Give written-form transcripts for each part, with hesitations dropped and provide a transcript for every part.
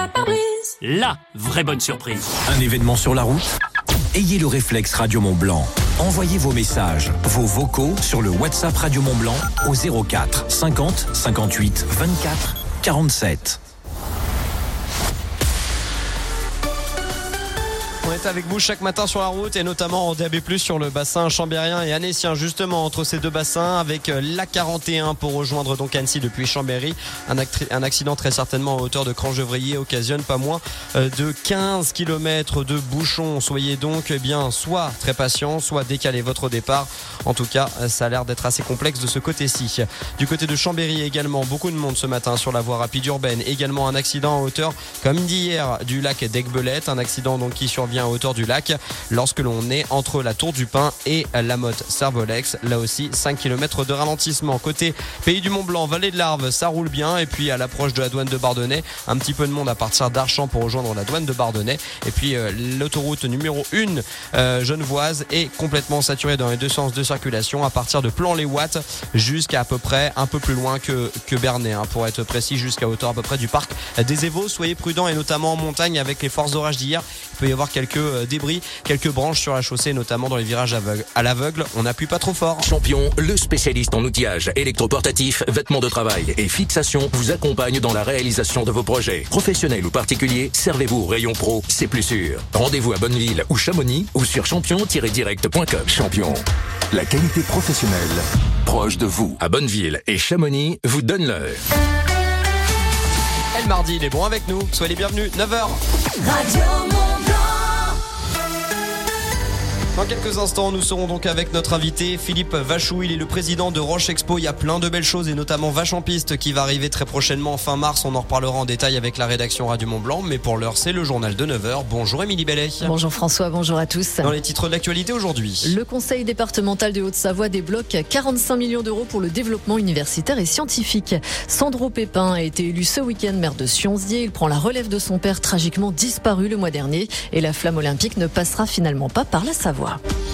la pare-brise. La vraie bonne surprise. Un événement sur la route ? Ayez le réflexe Radio Mont-Blanc. Envoyez vos messages, vos vocaux sur le WhatsApp Radio Mont-Blanc au 04 50 58 24 47. On est avec vous chaque matin sur la route et notamment en DAB+, sur le bassin chambérien et annécien, justement entre ces deux bassins, avec l'A41 pour rejoindre donc Annecy depuis Chambéry. Un accident très certainement à hauteur de Crangevrier occasionne pas moins de 15 km de bouchons. Soyez donc soit très patient, soit décalez votre départ. En tout cas, ça a l'air d'être assez complexe de ce côté-ci. Du côté de Chambéry également, beaucoup de monde ce matin sur la voie rapide urbaine. Également un accident à hauteur, comme d'hier, du lac d'Aiguebelette. Un accident donc qui survient à hauteur du lac lorsque l'on est entre la Tour du Pin et la motte Servolex. Là aussi 5 km de ralentissement. Côté Pays du Mont-Blanc, vallée de l'Arve, ça roule bien. Et puis à l'approche de la douane de Bardonnay, un petit peu de monde à partir d'Archamps pour rejoindre la douane de Bardonnay. Et puis l'autoroute numéro 1 genevoise est complètement saturée dans les deux sens de circulation à partir de Plan-les-Ouates jusqu'à à peu près un peu plus loin que Bernay, pour être précis, jusqu'à hauteur à peu près du parc des Évaux. Soyez prudents et notamment en montagne avec les forces d'orage d'hier. Il peut y avoir quelques débris, quelques branches sur la chaussée, notamment dans les virages à l'aveugle. On n'appuie pas trop fort. Champion, le spécialiste en outillage électroportatif, vêtements de travail et fixation, vous accompagne dans la réalisation de vos projets. Professionnels ou particuliers, servez-vous au rayon pro, c'est plus sûr. Rendez-vous à Bonneville ou Chamonix ou sur champion-direct.com. Champion, la qualité professionnelle proche de vous. À Bonneville et Chamonix, vous donne l'heure. Et le mardi, il est bon avec nous. Soyez les bienvenus, 9h. Radio Mont-Blanc. Dans quelques instants, nous serons donc avec notre invité Philippe Vachou. Il est le président de Roche Expo. Il y a plein de belles choses et notamment Vache en piste qui va arriver très prochainement fin mars. On en reparlera en détail avec la rédaction Radio Mont-Blanc. Mais pour l'heure, c'est le journal de 9h. Bonjour Émilie Bellet. Bonjour François, bonjour à tous. Dans les titres de l'actualité aujourd'hui. Le conseil départemental de Haute-Savoie débloque 45 millions d'euros pour le développement universitaire et scientifique. Sandro Pépin a été élu ce week-end maire de Sionzier. Il prend la relève de son père tragiquement disparu le mois dernier. Et la flamme olympique ne passera finalement pas par la Savoie.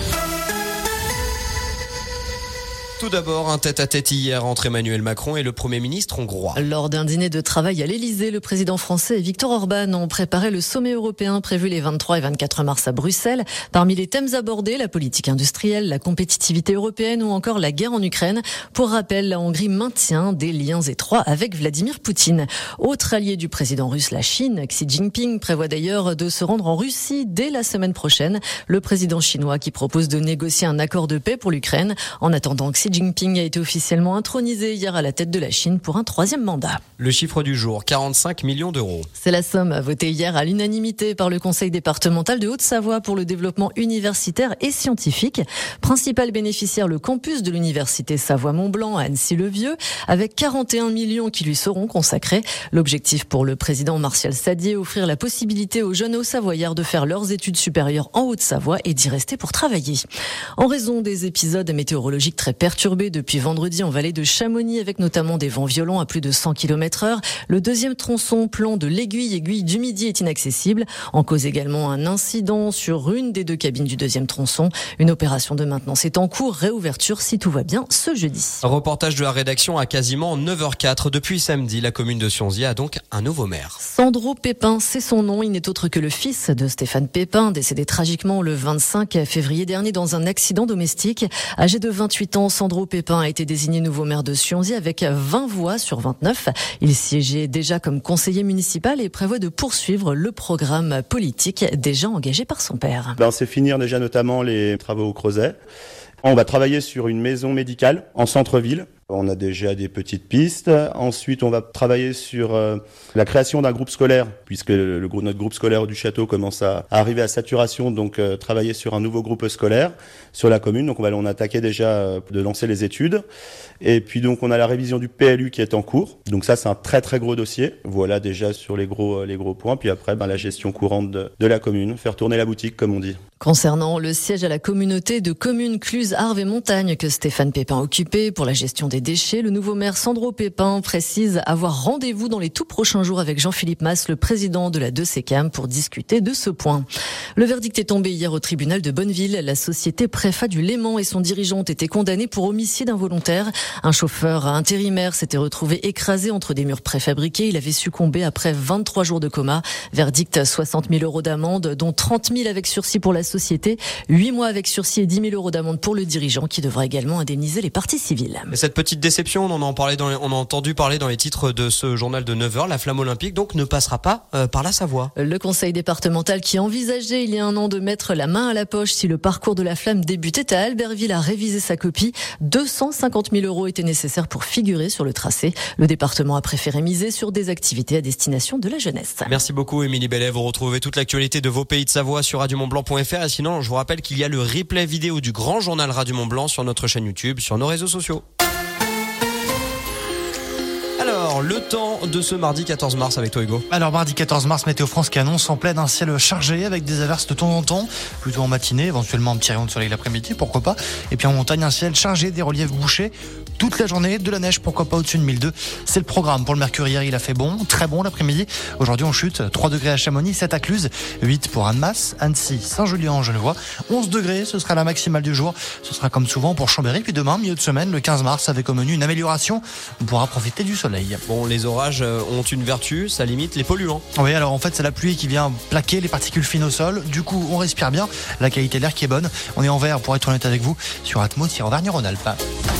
Tout d'abord, un tête-à-tête hier entre Emmanuel Macron et le Premier ministre hongrois. Lors d'un dîner de travail à l'Elysée, le président français et Viktor Orban ont préparé le sommet européen prévu les 23 et 24 mars à Bruxelles. Parmi les thèmes abordés, la politique industrielle, la compétitivité européenne ou encore la guerre en Ukraine. Pour rappel, la Hongrie maintient des liens étroits avec Vladimir Poutine. Autre allié du président russe, la Chine, Xi Jinping prévoit d'ailleurs de se rendre en Russie dès la semaine prochaine. Le président chinois qui propose de négocier un accord de paix pour l'Ukraine. En attendant, Xi Jinping a été officiellement intronisé hier à la tête de la Chine pour un 3e mandat. Le chiffre du jour, 45 millions d'euros. C'est la somme votée hier à l'unanimité par le conseil départemental de Haute-Savoie pour le développement universitaire et scientifique. Principal bénéficiaire, le campus de l'université Savoie-Mont-Blanc à Annecy-le-Vieux, avec 41 millions qui lui seront consacrés. L'objectif pour le président Martial Sadier, offrir la possibilité aux jeunes Hauts-Savoyards de faire leurs études supérieures en Haute-Savoie et d'y rester pour travailler. En raison des épisodes météorologiques très perturbés depuis vendredi en vallée de Chamonix, avec notamment des vents violents à plus de 100 km/h. Le deuxième tronçon, plan de l'aiguille du Midi, est inaccessible. En cause également un incident sur une des deux cabines du deuxième tronçon. Une opération de maintenance est en cours, réouverture si tout va bien ce jeudi. Reportage de la rédaction à quasiment 9h04. Depuis samedi, la commune de Sionzier a donc un nouveau maire. Sandro Pépin, c'est son nom. Il n'est autre que le fils de Stéphane Pépin, décédé tragiquement le 25 février dernier dans un accident domestique. Âgé de 28 ans, Sandro Pépin a été désigné nouveau maire de Sionzier avec 20 voix sur 29. Il siégeait déjà comme conseiller municipal et prévoit de poursuivre le programme politique déjà engagé par son père. C'est finir déjà notamment les travaux au Creuset. On va travailler sur une maison médicale en centre-ville. On a déjà des petites pistes. Ensuite, on va travailler sur la création d'un groupe scolaire, puisque notre groupe scolaire du château commence à arriver à saturation. Donc, travailler sur un nouveau groupe scolaire sur la commune. Donc, on a attaqué déjà de lancer les études. Et puis, donc, on a la révision du PLU qui est en cours. Donc, ça, c'est un très, très gros dossier. Voilà déjà sur les gros points. Puis après, la gestion courante de la commune. Faire tourner la boutique, comme on dit. Concernant le siège à la communauté de communes Cluses, Arves et Montagne que Stéphane Pépin occupait pour la gestion des des déchets. Le nouveau maire Sandro Pépin précise avoir rendez-vous dans les tout prochains jours avec Jean-Philippe Masse, le président de la 2CCAM, pour discuter de ce point. Le verdict est tombé hier au tribunal de Bonneville. La société Préfa du Léman et son dirigeant ont été condamnés pour homicide involontaire. Un chauffeur intérimaire s'était retrouvé écrasé entre des murs préfabriqués. Il avait succombé après 23 jours de coma. Verdict 60 000 € d'amende, dont 30 000 avec sursis pour la société, 8 mois avec sursis et 10 000 € d'amende pour le dirigeant qui devra également indemniser les parties civiles. Et cette petite déception, on a entendu parler dans les titres de ce journal de 9h, la flamme olympique donc ne passera pas par la Savoie. Le conseil départemental qui envisageait il y a un an de mettre la main à la poche si le parcours de la flamme débutait à Albertville a révisé sa copie. 250 000 € étaient nécessaires pour figurer sur le tracé. Le département a préféré miser sur des activités à destination de la jeunesse. Merci beaucoup Émilie Bellet. Vous retrouvez toute l'actualité de vos pays de Savoie sur radiomontblanc.fr et sinon je vous rappelle qu'il y a le replay vidéo du grand journal Radio Mont-Blanc sur notre chaîne YouTube, sur nos réseaux sociaux. Alors, le temps de ce mardi 14 mars avec toi Hugo. Alors mardi 14 mars, Météo France qui annonce en pleine un ciel chargé avec des averses de temps en temps, plutôt en matinée, éventuellement un petit rayon de soleil l'après-midi, pourquoi pas. Et puis en montagne, un ciel chargé, des reliefs bouchés toute la journée, de la neige, pourquoi pas au-dessus de 1002. C'est le programme pour le mercure. Hier, il a fait bon, très bon l'après-midi. Aujourd'hui, on chute 3 degrés à Chamonix, 7 à Cluse, 8 pour Annemasse, Annecy, Saint-Julien, Genevois, 11 degrés, ce sera la maximale du jour. Ce sera comme souvent pour Chambéry. Puis demain, milieu de semaine, le 15 mars, avec au menu une amélioration. On pourra profiter du soleil. Bon, les orages ont une vertu, ça limite les polluants. Oui, alors en fait, c'est la pluie qui vient plaquer les particules fines au sol. Du coup, on respire bien. La qualité de l'air qui est bonne. On est en vert, pour être honnête avec vous, sur Atmos-Auvergne-Rhône-Alpes.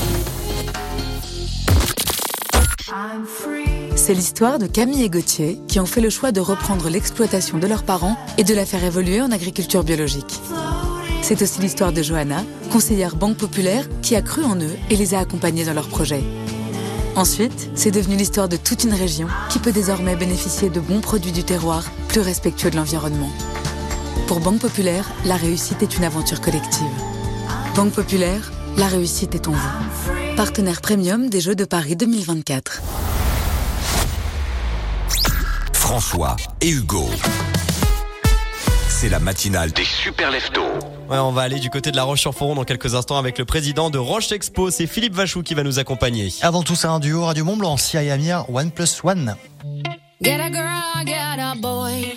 C'est l'histoire de Camille et Gauthier qui ont fait le choix de reprendre l'exploitation de leurs parents et de la faire évoluer en agriculture biologique. C'est aussi l'histoire de Johanna, conseillère Banque Populaire, qui a cru en eux et les a accompagnés dans leurs projets. Ensuite, c'est devenu l'histoire de toute une région qui peut désormais bénéficier de bons produits du terroir, plus respectueux de l'environnement. Pour Banque Populaire, la réussite est une aventure collective. Banque Populaire, la réussite est en vous. Partenaire premium des Jeux de Paris 2024. François et Hugo. C'est la matinale des super leftos. Ouais, on va aller du côté de la Roche-sur-Foron dans quelques instants avec le président de Roche Expo. C'est Philippe Vachou qui va nous accompagner. Avant tout, c'est un duo Radio Mont-Blanc, Sia et Amir, 1+1. Get a girl, get a boy.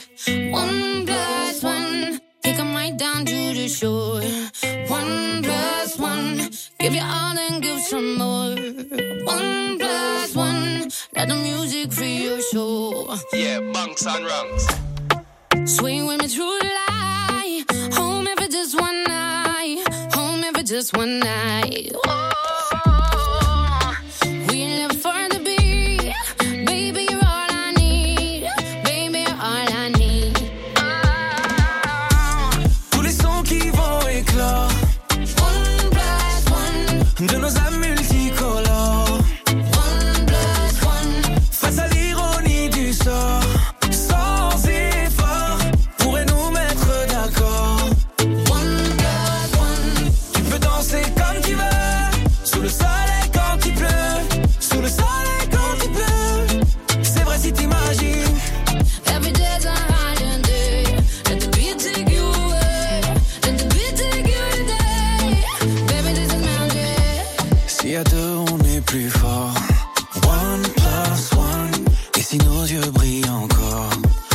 1+1. Take 'em right down to the shore. 1+1. Give you all and give some more. 1+1. Let the music free your soul. Yeah, bunks and rungs. Swing with me through the light. Home if it's just one night. Home if it's just one night. Oh. De nos âmes multicolores. 1+1. Face à l'ironie du sort, sans effort, pourrait nous mettre d'accord. 1+1. Tu peux danser comme tu veux, sous le soleil quand il pleut, sous le soleil quand il pleut. C'est vrai si t'imagines. Every day's a holiday. Let the beat take you away. Let the beat take you today. Baby, this is magic. Si à deux on est plus fort. 1+1. Et si nos yeux brillent encore.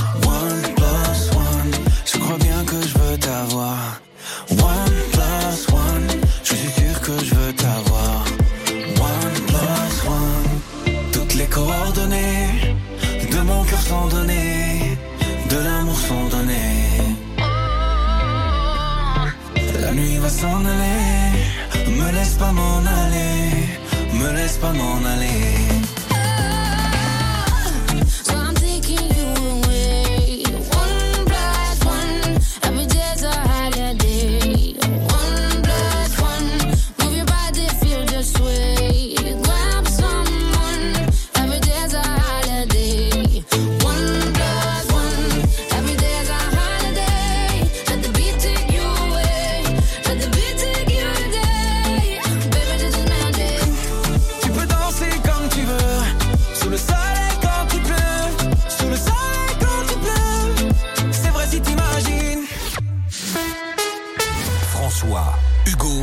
1+1. Je crois bien que je veux t'avoir. 1+1. Je suis sûr que je veux t'avoir. 1+1. Toutes les coordonnées de mon cœur sont données, de l'amour sont données. La nuit va s'en aller. Me laisse pas m'en aller, me laisse pas m'en aller. So I'm taking you away. 1+1. Every day's a holiday. 1+1. Move your body, feel the sway. Grab someone. Every day's a holiday. 1+1. Every day's a holiday. Let the beat take you away. Let the beat take you today. Baby, this is magic. Tu peux danser comme tu veux,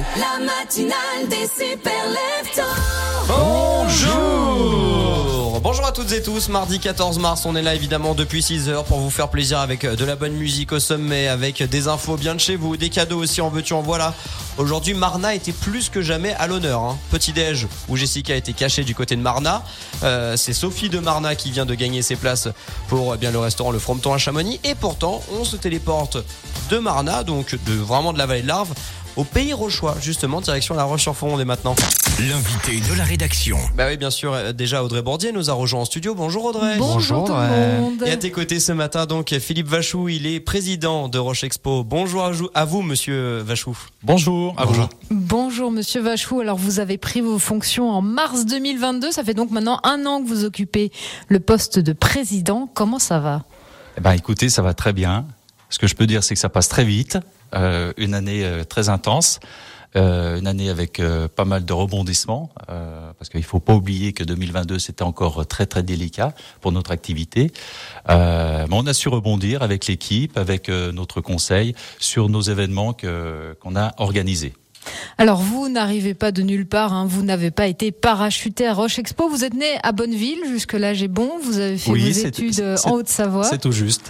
La matinale des super leftos. Bonjour à toutes et tous, mardi 14 mars, on est là évidemment depuis 6h pour vous faire plaisir avec de la bonne musique au sommet, avec des infos bien de chez vous, des cadeaux aussi en veux-tu en voilà. Aujourd'hui Marna était plus que jamais à l'honneur. Petit déj où Jessica était cachée du côté de Marna. C'est Sophie de Marna qui vient de gagner ses places pour le restaurant Le Frometon à Chamonix. Et pourtant on se téléporte de Marna, donc vraiment de la vallée de l'Arve, au Pays Rochois, justement, direction La Roche-sur-Foron dès maintenant. L'invité de la rédaction. Bah oui, bien sûr, déjà Audrey Bourdier nous a rejoint en studio. Bonjour Audrey. Bonjour tout le monde. Et à tes côtés ce matin, donc Philippe Vachou, il est président de Roche Expo. Bonjour à vous, monsieur Vachou. Bonjour. Bonjour. Bonjour monsieur Vachou, alors vous avez pris vos fonctions en mars 2022, ça fait donc maintenant 1 an que vous occupez le poste de président. Comment ça va ? Eh ben, écoutez, ça va très bien. Ce que je peux dire, c'est que ça passe très vite. Une année très intense, une année avec pas mal de rebondissements, parce qu'il faut pas oublier que 2022 c'était encore très très délicat pour notre activité. Mais on a su rebondir avec l'équipe, avec notre conseil sur nos événements qu'on a organisés. Alors vous n'arrivez pas de nulle part, vous n'avez pas été parachuté à Roche Expo, vous êtes né à Bonneville, jusque-là j'ai bon, vous avez fait vos études en Haute-Savoie. C'est tout juste,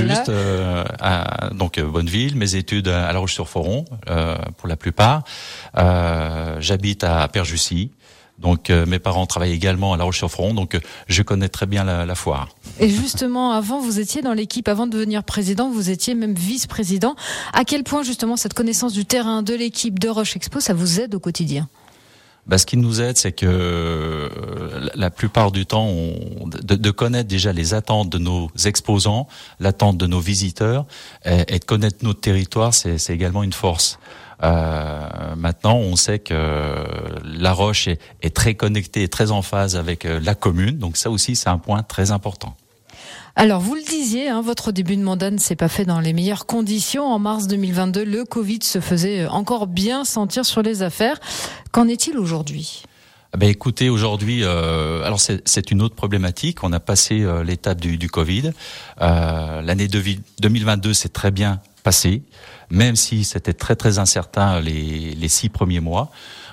donc Bonneville, mes études à La Roche-sur-Foron pour la plupart. J'habite à Perjussy. Donc mes parents travaillent également à La Roche-sur-Foron, donc je connais très bien la foire. Et justement, avant vous étiez dans l'équipe, avant de devenir président, vous étiez même vice-président. À quel point justement cette connaissance du terrain, de l'équipe, de Roche Expo, ça vous aide au quotidien ? Ce qui nous aide, c'est que la plupart du temps, de connaître déjà les attentes de nos exposants, l'attente de nos visiteurs, et de connaître notre territoire, c'est également une force. Maintenant, on sait que La Roche est très connectée et très en phase avec la commune, donc ça aussi c'est un point très important. Alors vous le disiez, votre début de mandat ne s'est pas fait dans les meilleures conditions. En mars 2022, le Covid se faisait encore bien sentir sur les affaires. Qu'en est-il aujourd'hui ? Écoutez, aujourd'hui, alors c'est une autre problématique. On a passé l'étape du Covid. L'année 2022 s'est très bien passée, même si c'était très très incertain les 6 premiers mois.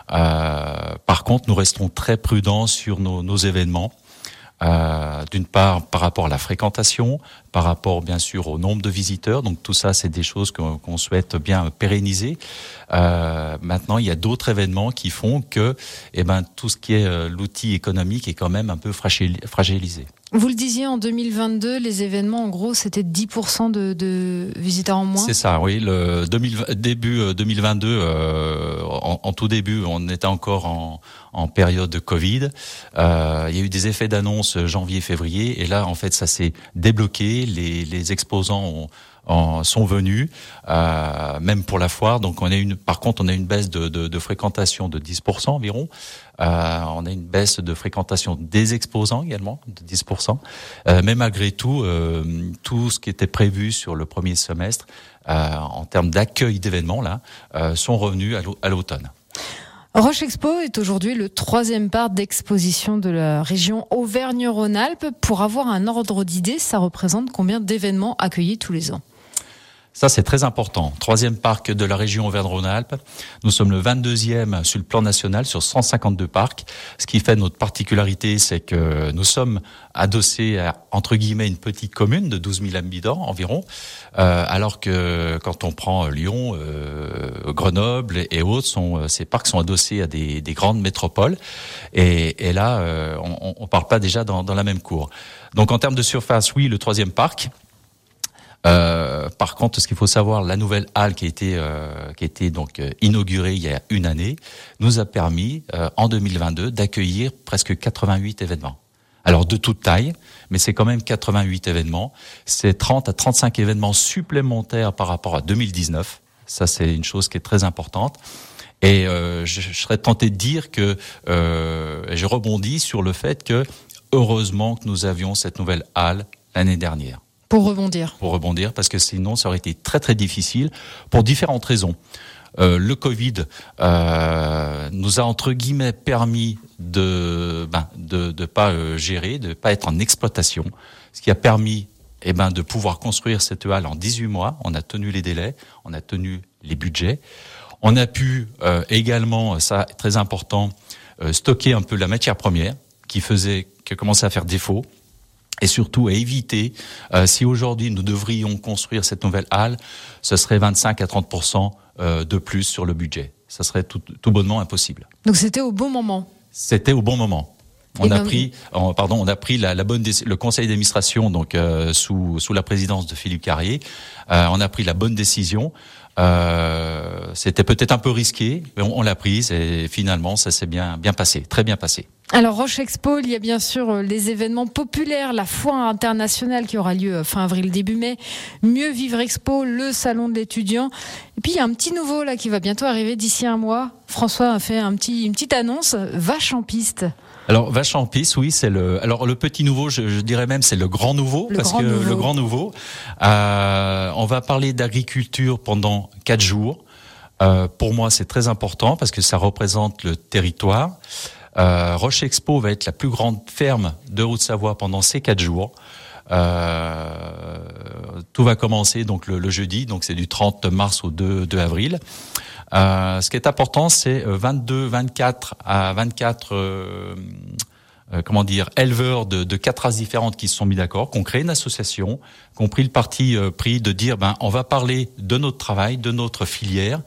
Par contre, nous restons très prudents sur nos événements. D'une part par rapport à la fréquentation, par rapport bien sûr au nombre de visiteurs, donc tout ça c'est des choses qu'on souhaite bien pérenniser. Maintenant il y a d'autres événements qui font que tout ce qui est l'outil économique est quand même un peu fragilisé. Vous le disiez, en 2022, les événements, en gros, c'était 10% de visiteurs en moins. C'est ça, oui. Début 2022, en tout début, on était encore en période de Covid. Il y a eu des effets d'annonce janvier-février, et là, en fait, ça s'est débloqué. Les exposants sont venus, même pour la foire. Donc, par contre, on a une baisse de fréquentation de 10% environ. On a une baisse de fréquentation des exposants également de 10%. Mais malgré tout, tout ce qui était prévu sur le premier semestre en termes d'accueil d'événements là sont revenus à l'automne. Roche Expo est aujourd'hui le 3e parc d'exposition de la région Auvergne-Rhône-Alpes. Pour avoir un ordre d'idée, ça représente combien d'événements accueillis tous les ans ? Ça, c'est très important. 3e parc de la région Auvergne-Rhône-Alpes. Nous sommes le 22e sur le plan national sur 152 parcs. Ce qui fait notre particularité, c'est que nous sommes adossés à, entre guillemets, une petite commune de 12 000 habitants environ. Alors que quand on prend Lyon, Grenoble et autres, ces parcs sont adossés à des grandes métropoles. Et là, on parle pas déjà dans la même cour. Donc en termes de surface, oui, le 3e parc. Par contre, ce qu'il faut savoir, la nouvelle halle qui a été donc inaugurée il y a une année, nous a permis en 2022 d'accueillir presque 88 événements. Alors de toute taille, mais c'est quand même 88 événements. C'est 30 à 35 événements supplémentaires par rapport à 2019. Ça, c'est une chose qui est très importante. Et je serais tenté de dire que je rebondis sur le fait que heureusement que nous avions cette nouvelle halle l'année dernière. Pour rebondir, parce que sinon ça aurait été très très difficile pour différentes raisons. Le Covid nous a entre guillemets permis de pas gérer, de pas être en exploitation, ce qui a permis de pouvoir construire cette halle en 18 mois. On a tenu les délais, on a tenu les budgets. On a pu également, ça très important, stocker un peu la matière première qui commençait à faire défaut. Et surtout à éviter, si aujourd'hui nous devrions construire cette nouvelle halle, ce serait 25 à 30% de plus sur le budget. Ça serait tout bonnement impossible. Donc c'était au bon moment. C'était au bon moment. On a pris le conseil d'administration donc sous la présidence de Philippe Carrier. On a pris la bonne décision. C'était peut-être un peu risqué, mais on l'a prise et finalement ça s'est bien passé, très bien passé. Alors Roche Expo, il y a bien sûr les événements populaires, la foire internationale qui aura lieu fin avril, début mai, Mieux Vivre Expo, le salon de l'étudiant. Et puis il y a un petit nouveau là qui va bientôt arriver d'ici un mois. François a fait une petite annonce, Vache en piste. Alors Vache en piste, oui, le petit nouveau, je dirais même c'est le grand nouveau, le grand nouveau. On va parler d'agriculture pendant 4 jours. Pour moi, c'est très important parce que ça représente le territoire. Roche Expo va être la plus grande ferme de Haute-Savoie pendant ces 4 jours. Tout va commencer donc le jeudi, donc c'est du 30 mars au 2 avril. Ce qui est important, c'est 24 éleveurs de 4 races différentes qui se sont mis d'accord, qui ont créé une association, qui ont pris le parti pris de dire on va parler de notre travail, de notre filière,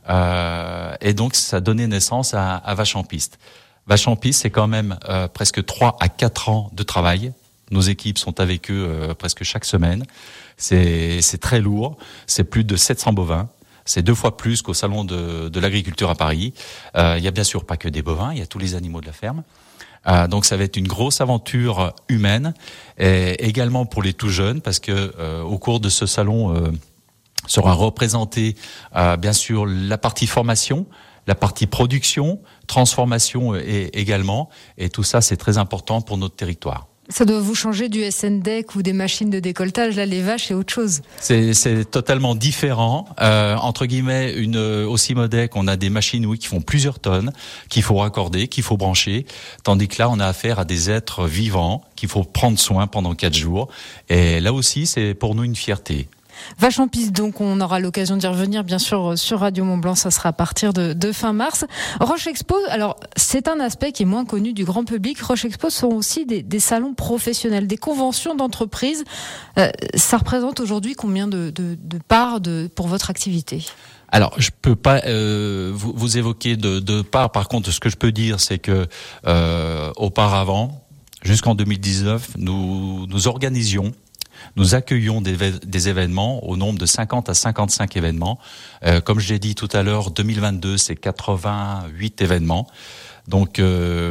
et donc ça a donné naissance à Vache en piste. Vache en piste, c'est quand même presque 3 à 4 ans de travail. Nos équipes sont avec eux presque chaque semaine. C'est très lourd, c'est plus de 700 bovins. C'est 2 fois plus qu'au salon de l'agriculture à Paris. Il y a bien sûr pas que des bovins, il y a tous les animaux de la ferme. Donc ça va être une grosse aventure humaine, et également pour les tout jeunes, parce que au cours de ce salon sera représentée bien sûr la partie formation, la partie production, transformation également, et tout ça c'est très important pour notre territoire. Ça doit vous changer du SNDEC ou des machines de décolletage. Là, les vaches, c'est autre chose. C'est totalement différent. Entre guillemets, au Simodec, on a des machines, qui font plusieurs tonnes, qu'il faut raccorder, qu'il faut brancher. Tandis que là, on a affaire à des êtres vivants qu'il faut prendre soin pendant 4 jours. Et là aussi, c'est pour nous une fierté. Vache en piste, donc on aura l'occasion d'y revenir bien sûr sur Radio Mont-Blanc, ça sera à partir de fin mars. Roche Expo, alors c'est un aspect qui est moins connu du grand public. Roche Expo sont aussi des salons professionnels, des conventions d'entreprise. Ça représente aujourd'hui combien de parts pour votre activité ? Alors, je peux pas vous évoquer de parts. Par contre, ce que je peux dire, c'est que auparavant, jusqu'en 2019, nous organisions. Nous accueillons des événements au nombre de 50 à 55 événements. Comme je l'ai dit tout à l'heure, 2022, c'est 88 événements. Donc,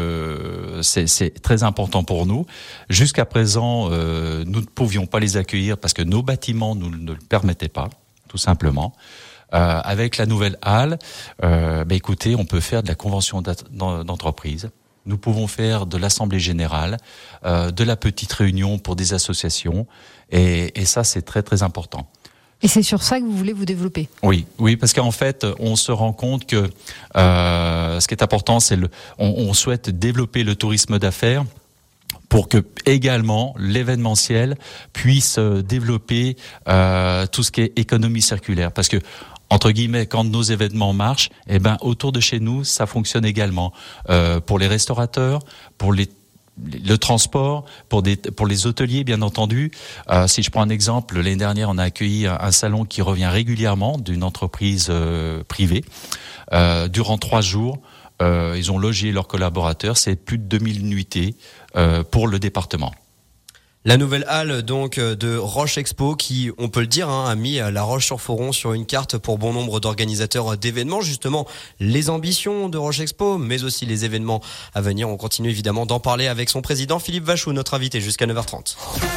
c'est très important pour nous. Jusqu'à présent, nous ne pouvions pas les accueillir parce que nos bâtiments ne le permettaient pas, tout simplement. Avec la nouvelle halle, écoutez, on peut faire de la convention d'entreprise. Nous pouvons faire de l'assemblée générale, de la petite réunion pour des associations, et ça c'est très très important. Et c'est sur ça que vous voulez vous développer ? Oui, parce qu'en fait, on se rend compte que ce qui est important, c'est on souhaite développer le tourisme d'affaires pour que également l'événementiel puisse développer tout ce qui est économie circulaire, parce que entre guillemets, quand nos événements marchent, autour de chez nous, ça fonctionne également. Pour les restaurateurs, pour le transport, pour les hôteliers, bien entendu. Si je prends un exemple, l'année dernière, on a accueilli un salon qui revient régulièrement d'une entreprise privée. Durant 3 jours, ils ont logé leurs collaborateurs. C'est plus de 2000 nuitées pour le département. La nouvelle halle donc de Roche Expo qui, on peut le dire, a mis La Roche-sur-Foron sur une carte pour bon nombre d'organisateurs d'événements. Justement, les ambitions de Roche Expo, mais aussi les événements à venir. On continue évidemment d'en parler avec son président Philippe Vachou, notre invité jusqu'à 9h30.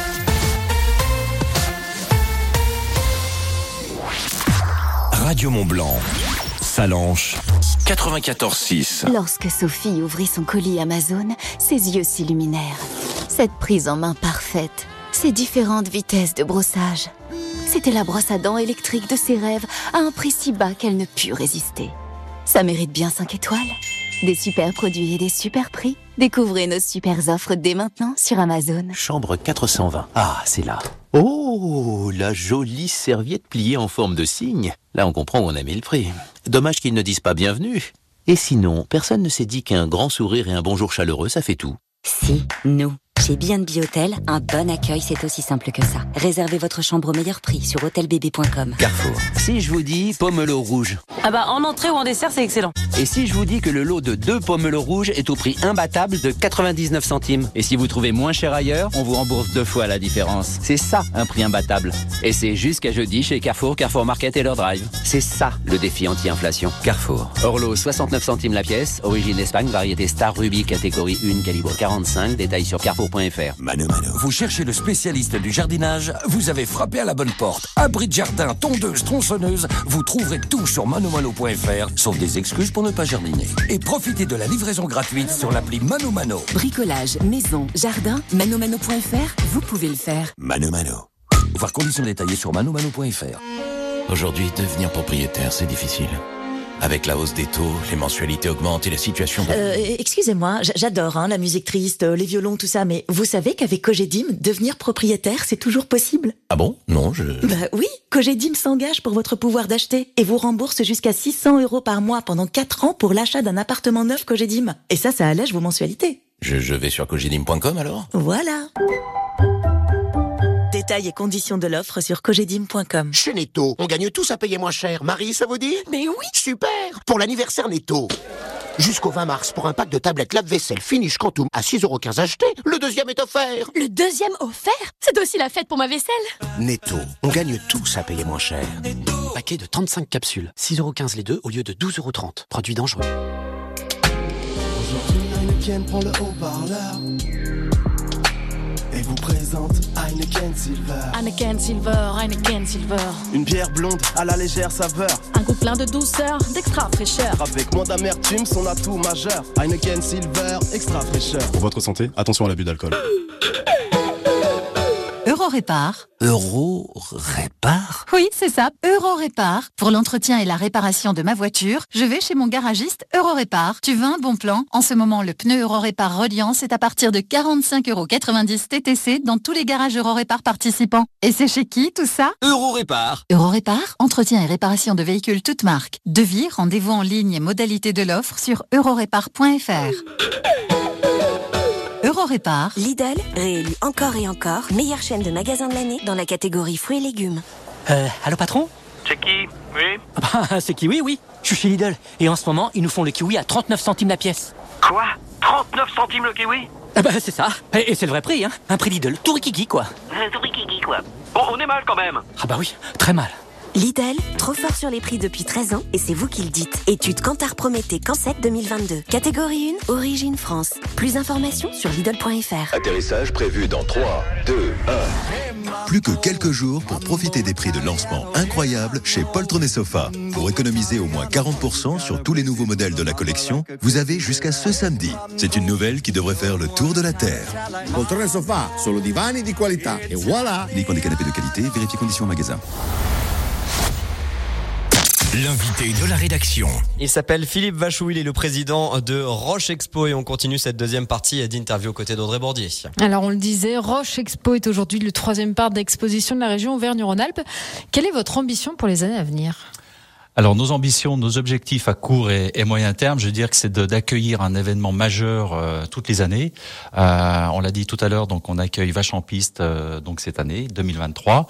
Radio Mont-Blanc, Salanches, 94.6. Lorsque Sophie ouvrit son colis Amazon, ses yeux s'illuminèrent. Cette prise en main parfaite, ces différentes vitesses de brossage. C'était la brosse à dents électrique de ses rêves à un prix si bas qu'elle ne put résister. Ça mérite bien 5 étoiles. Des super produits et des super prix. Découvrez nos super offres dès maintenant sur Amazon. Chambre 420. Ah, c'est là. Oh, la jolie serviette pliée en forme de cygne. Là, on comprend où on a mis le prix. Dommage qu'ils ne disent pas bienvenue. Et sinon, personne ne s'est dit qu'un grand sourire et un bonjour chaleureux, ça fait tout. Si, nous. Chez B&B Hôtel, un bon accueil, c'est aussi simple que ça. Réservez votre chambre au meilleur prix sur hôtelbb.com. Carrefour. Si je vous dis pomelo rouge. Ah bah en entrée ou en dessert, c'est excellent. Et si je vous dis que le lot de 2 pomelo rouges est au prix imbattable de 99 centimes. Et si vous trouvez moins cher ailleurs, on vous rembourse 2 fois la différence. C'est ça, un prix imbattable. Et c'est jusqu'à jeudi chez Carrefour, Carrefour Market et leur drive. C'est ça, le défi anti-inflation. Carrefour. Orlo, 69 centimes la pièce. Origine Espagne, variété Star Ruby, catégorie 1, calibre 45. Détails sur carrefour.fr. Mano Mano. Vous cherchez le spécialiste du jardinage? Vous avez frappé à la bonne porte. Abri de jardin, tondeuse, tronçonneuse, vous trouverez tout sur manomano.fr, sauf des excuses pour ne pas jardiner. Et profitez de la livraison gratuite sur l'appli Mano Mano. Bricolage, maison, jardin, manomano.fr, vous pouvez le faire. Mano Mano. Voir conditions détaillées sur manomano.fr. Aujourd'hui, devenir propriétaire, c'est difficile. Avec la hausse des taux, les mensualités augmentent et la situation... Excusez-moi, j'adore la musique triste, les violons, tout ça, mais vous savez qu'avec Cogedim, devenir propriétaire, c'est toujours possible? Ah bon? Non, Bah oui, Cogedim s'engage pour votre pouvoir d'acheter et vous rembourse jusqu'à 600 € par mois pendant 4 ans pour l'achat d'un appartement neuf Cogedim. Et ça allège vos mensualités. Je vais sur cogedim.com alors? Voilà. Détails et conditions de l'offre sur cogedim.com. Chez Netto, on gagne tous à payer moins cher. Marie, ça vous dit? Mais oui! Super! Pour l'anniversaire Netto. Jusqu'au 20 mars, pour un pack de tablettes lave-vaisselle Finish Quantum à 6,15 € acheté, le deuxième est offert. Le deuxième offert? C'est aussi la fête pour ma vaisselle. Netto, on gagne tous à payer moins cher. Paquet de 35 capsules, 6,15 € les deux au lieu de 12,30 €. Produit dangereux. Aujourd'hui, Heineken prend le haut-parleur et vous présente Heineken Silver. Heineken Silver, Heineken Silver. Une bière blonde à la légère saveur. Un goût plein de douceur, d'extra fraîcheur. Avec moins d'amertume, son atout majeur. Heineken Silver, extra fraîcheur. Pour votre santé, attention à l'abus d'alcool. Eurorépar. Eurorépar? Oui, c'est ça, Eurorépar. Pour l'entretien et la réparation de ma voiture, je vais chez mon garagiste Eurorépar. Tu veux un bon plan? En ce moment, le pneu Eurorépar Reliance est à partir de 45,90 € TTC dans tous les garages Eurorépar participants. Et c'est chez qui tout ça? Eurorépar. Eurorépar, entretien et réparation de véhicules toutes marques. Devis, rendez-vous en ligne et modalités de l'offre sur eurorépar.fr. Eurorépar. Lidl, réélu encore et encore, meilleure chaîne de magasins de l'année dans la catégorie fruits et légumes. Allô patron? C'est qui? Oui? C'est kiwi, oui. Je suis chez Lidl. Et en ce moment, ils nous font le kiwi à 39 centimes la pièce. Quoi? 39 centimes le kiwi? Ah bah c'est ça. Et c'est le vrai prix, hein. Un prix Lidl. Tout rikiki, quoi. Tout rikiki, quoi. Bon, on est mal quand même. Ah bah oui, très mal. Lidl, trop fort sur les prix depuis 13 ans et c'est vous qui le dites. Étude Kantar Prométhée Cansec 2022. Catégorie 1, origine France. Plus d'informations sur Lidl.fr. Atterrissage prévu dans 3, 2, 1. Plus que quelques jours pour profiter des prix de lancement incroyables chez Poltron et Sofa. Pour économiser au moins 40% sur tous les nouveaux modèles de la collection, vous avez jusqu'à ce samedi. C'est une nouvelle qui devrait faire le tour de la Terre. Poltron et Sofa, solo divani di qualità. Et voilà! Uniquement des canapés de qualité, vérifiez conditions en magasin. L'invité de la rédaction. Il s'appelle Philippe Vachou, il est le président de Roche Expo et on continue cette deuxième partie d'interview aux côtés d'Audrey Bordier. Alors on le disait, Roche Expo est aujourd'hui le 3e parc d'exposition de la région Auvergne-Rhône-Alpes. Quelle est votre ambition pour les années à venir ? Alors nos ambitions, nos objectifs à court et moyen terme, je veux dire que c'est d'accueillir un événement majeur toutes les années. On l'a dit tout à l'heure, donc on accueille Vache en piste donc cette année 2023.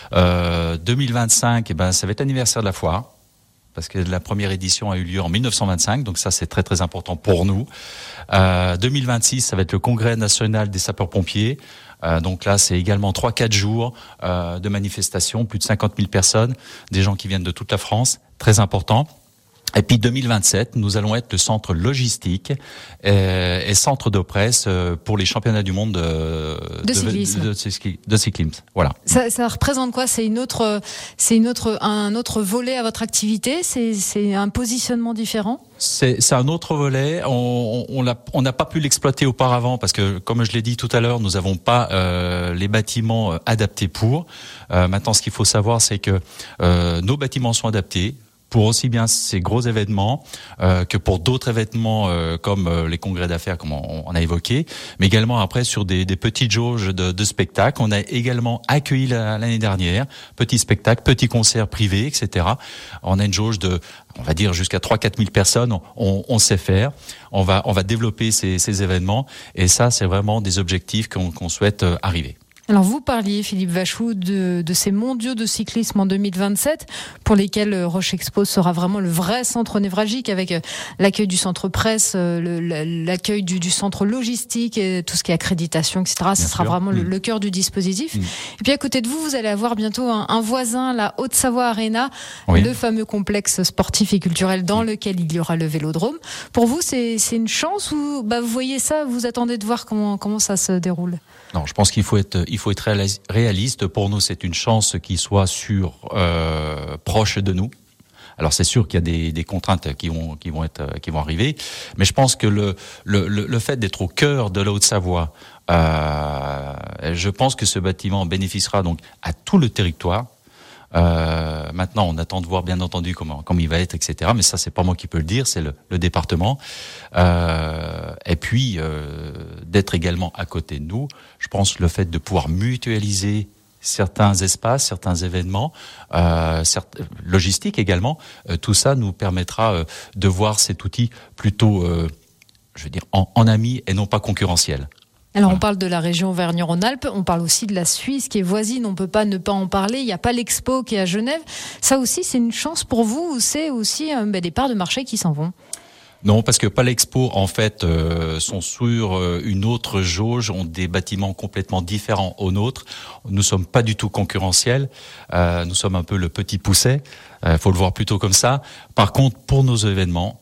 2025, ça va être l'anniversaire de la foire. Parce que la première édition a eu lieu en 1925, donc ça c'est très très important pour nous. 2026, ça va être le congrès national des sapeurs-pompiers. Donc là, c'est également 3-4 jours de manifestations, plus de 50 000 personnes, des gens qui viennent de toute la France, très important. Et puis 2027, nous allons être le centre logistique et centre de presse pour les championnats du monde de cyclisme. Voilà. Ça représente quoi ? C'est un autre volet à votre activité ? C'est un positionnement différent ? C'est un autre volet. On n'a pas pu l'exploiter auparavant parce que, comme je l'ai dit tout à l'heure, nous n'avons pas les bâtiments adaptés pour. Maintenant, ce qu'il faut savoir, c'est que nos bâtiments sont adaptés pour aussi bien ces gros événements que pour d'autres événements comme les congrès d'affaires, comme on a évoqué, mais également après sur des petites jauges de spectacles. On a également accueilli l'année dernière petits spectacles, petits concerts privés, etc. On a une jauge de, on va dire, jusqu'à 3-4 000 personnes. On sait faire. On va développer ces événements, et ça, c'est vraiment des objectifs qu'on souhaite arriver. Alors vous parliez, Philippe Vachou, de ces mondiaux de cyclisme en 2027 pour lesquels Roche Expo sera vraiment le vrai centre névralgique, avec l'accueil du centre presse, l'accueil du centre logistique, et tout ce qui est accréditation, etc. Ce sera vraiment le cœur du dispositif. Et puis à côté de vous, vous allez avoir bientôt un voisin, la Haute-Savoie Arena, le fameux complexe sportif et culturel dans lequel il y aura le Vélodrome. Pour vous, c'est une chance, ou vous voyez ça, vous attendez de voir comment ça se déroule? Non, je pense qu'il faut être réaliste. Pour nous, c'est une chance qu'il soit proche de nous. Alors c'est sûr qu'il y a des contraintes qui vont arriver, mais je pense que le fait d'être au cœur de la Haute-Savoie, je pense que ce bâtiment bénéficiera donc à tout le territoire. Maintenant, on attend de voir, bien entendu, comment il va être, etc. Mais ça, c'est pas moi qui peux le dire, c'est le département. Et puis, d'être également à côté de nous, je pense que le fait de pouvoir mutualiser certains espaces, certains événements, logistique également, tout ça nous permettra de voir cet outil plutôt, en ami et non pas concurrentiel. Alors on parle de la région Auvergne-Rhône-Alpes, on parle aussi de la Suisse qui est voisine, on peut pas ne pas en parler. Il y a pas l'Expo qui est à Genève. Ça aussi, c'est une chance pour vous, ou c'est aussi des parts de marché qui s'en vont? Non, parce que Palexpo, en fait, sont sur une autre jauge, ont des bâtiments complètement différents aux nôtres. Nous sommes pas du tout concurrentiels. Nous sommes un peu le petit pousset. Faut le voir plutôt comme ça. Par contre, pour nos événements,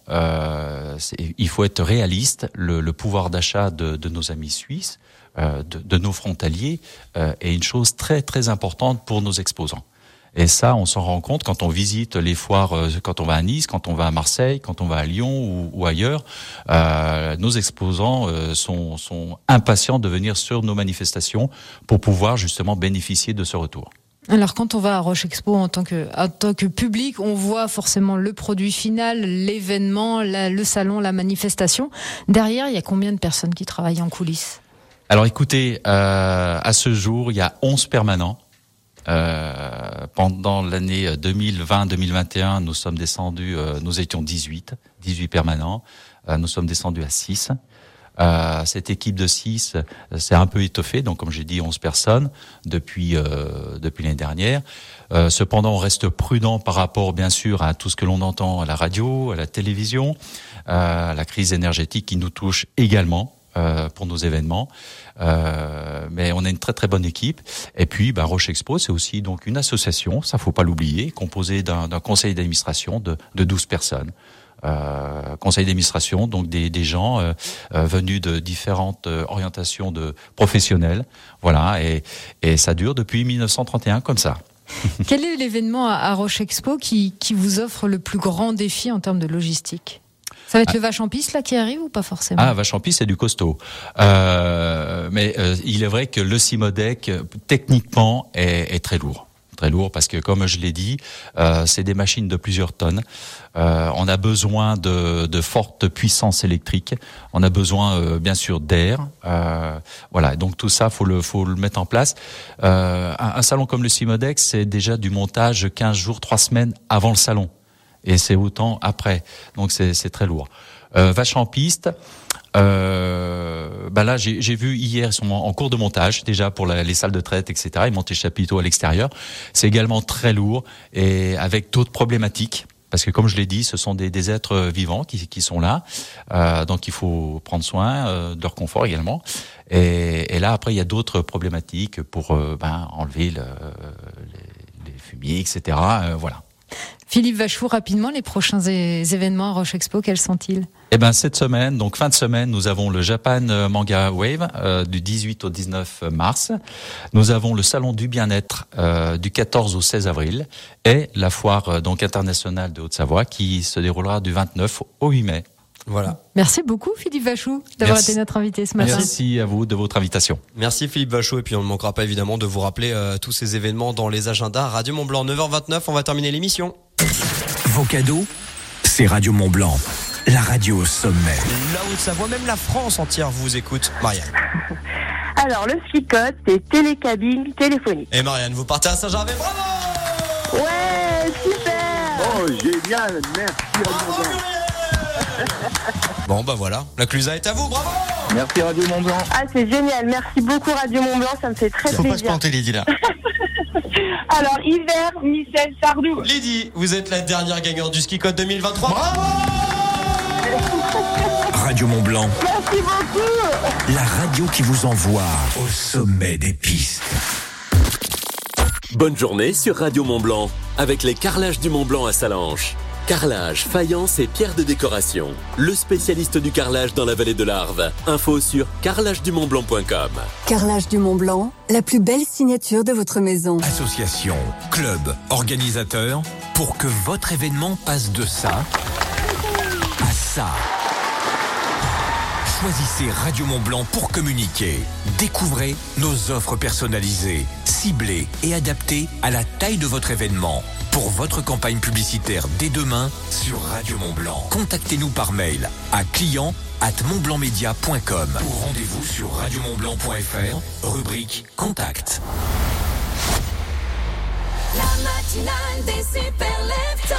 il faut être réaliste. Le pouvoir d'achat de nos amis suisses, de nos frontaliers, est une chose très très importante pour nos exposants. Et ça, on s'en rend compte quand on visite les foires, quand on va à Nice, quand on va à Marseille, quand on va à Lyon ou ailleurs. Nos exposants sont impatients de venir sur nos manifestations pour pouvoir justement bénéficier de ce retour. Alors quand on va à Roche Expo en tant que public, on voit forcément le produit final, l'événement, le salon, la manifestation. Derrière, il y a combien de personnes qui travaillent en coulisses? Alors écoutez, à ce jour, il y a 11 permanents. Pendant l'année 2020-2021, nous sommes descendus, nous étions 18 permanents, nous sommes descendus à 6. Cette équipe de 6 s'est un peu étoffée, donc comme j'ai dit, 11 personnes depuis l'année dernière. Cependant, on reste prudent par rapport, bien sûr, à tout ce que l'on entend à la radio, à la télévision, la crise énergétique qui nous touche également. Pour nos événements, mais on a une très très bonne équipe. Et puis Roche Expo, c'est aussi donc une association, ça faut pas l'oublier, composée d'un conseil d'administration de 12 personnes. Conseil d'administration, donc des gens venus de différentes orientations de professionnels, voilà, et ça dure depuis 1931 comme ça. Quel est l'événement à Roche Expo qui vous offre le plus grand défi en termes de logistique? Ça va être le Vache en Piste là qui arrive ou pas forcément? Vache en Piste, c'est du costaud. Mais il est vrai que le Cimodec techniquement est très lourd. Très lourd parce que, comme je l'ai dit, c'est des machines de plusieurs tonnes. On a besoin de fortes puissances électriques. On a besoin, bien sûr, d'air. Voilà. Donc tout ça, faut le mettre en place. Un salon comme le Cimodec, c'est déjà du montage 15 jours, 3 semaines avant le salon. Et c'est autant après. Donc c'est très lourd. Vache en Piste. Là, j'ai vu hier, ils sont en cours de montage déjà pour les salles de traite, etc. Ils montent les chapiteaux à l'extérieur. C'est également très lourd et avec d'autres problématiques. Parce que comme je l'ai dit, ce sont des êtres vivants qui sont là. Donc il faut prendre soin de leur confort également. Et là, après, il y a d'autres problématiques pour enlever les fumiers, etc. Voilà. Philippe Vachou, rapidement, les prochains événements à Roche Expo, quels sont-ils? Cette semaine, donc fin de semaine, nous avons le Japan Manga Wave du 18 au 19 mars. Nous avons le Salon du Bien-être du 14 au 16 avril et la foire internationale de Haute-Savoie qui se déroulera du 29 au 8 mai. Voilà. Merci beaucoup Philippe Vachou d'avoir été notre invité ce matin. Merci à vous de votre invitation. Merci Philippe Vachou, et puis on ne manquera pas évidemment de vous rappeler tous ces événements dans les agendas Radio Mont Blanc. 9h29, on va terminer l'émission. Vos cadeaux, c'est Radio Mont-Blanc, la radio au sommet. La Haute-Savoie, même la France entière vous écoute. Marianne. Alors, le ski-code, c'est télécabine téléphonique. Et Marianne, vous partez à Saint-Gervais, bravo! Ouais, super! Oh, génial, merci Radio Mont-Blanc. Bon, bah voilà, la Clusa est à vous, bravo! Merci Radio Mont-Blanc. Ah, c'est génial, merci beaucoup Radio Mont-Blanc, ça me fait très plaisir. Faut pas se planter, Lydie, là. Alors, hiver, Michel Sardou. Lydie, vous êtes la dernière gagnante du Ski Code 2023. Bravo! Radio Mont-Blanc, Merci beaucoup. la radio qui vous envoie au sommet des pistes. Bonne journée sur Radio Mont-Blanc avec les carrelages du Mont-Blanc à Salanches. Carrelage, faïence et pierres de décoration. Le spécialiste du carrelage dans la vallée de l'Arve. Info sur carrelagedumontblanc.com. Carrelage du Mont-Blanc, la plus belle signature de votre maison. Association, club, organisateur, pour que votre événement passe de ça à ça. Choisissez Radio Mont-Blanc pour communiquer. Découvrez nos offres personnalisées, ciblées et adaptées à la taille de votre événement. Pour votre campagne publicitaire dès demain sur Radio Mont-Blanc. Contactez-nous par mail à client@montblancmedia.com ou rendez-vous sur radiomontblanc.fr, rubrique Contact. La matinale des super leftos.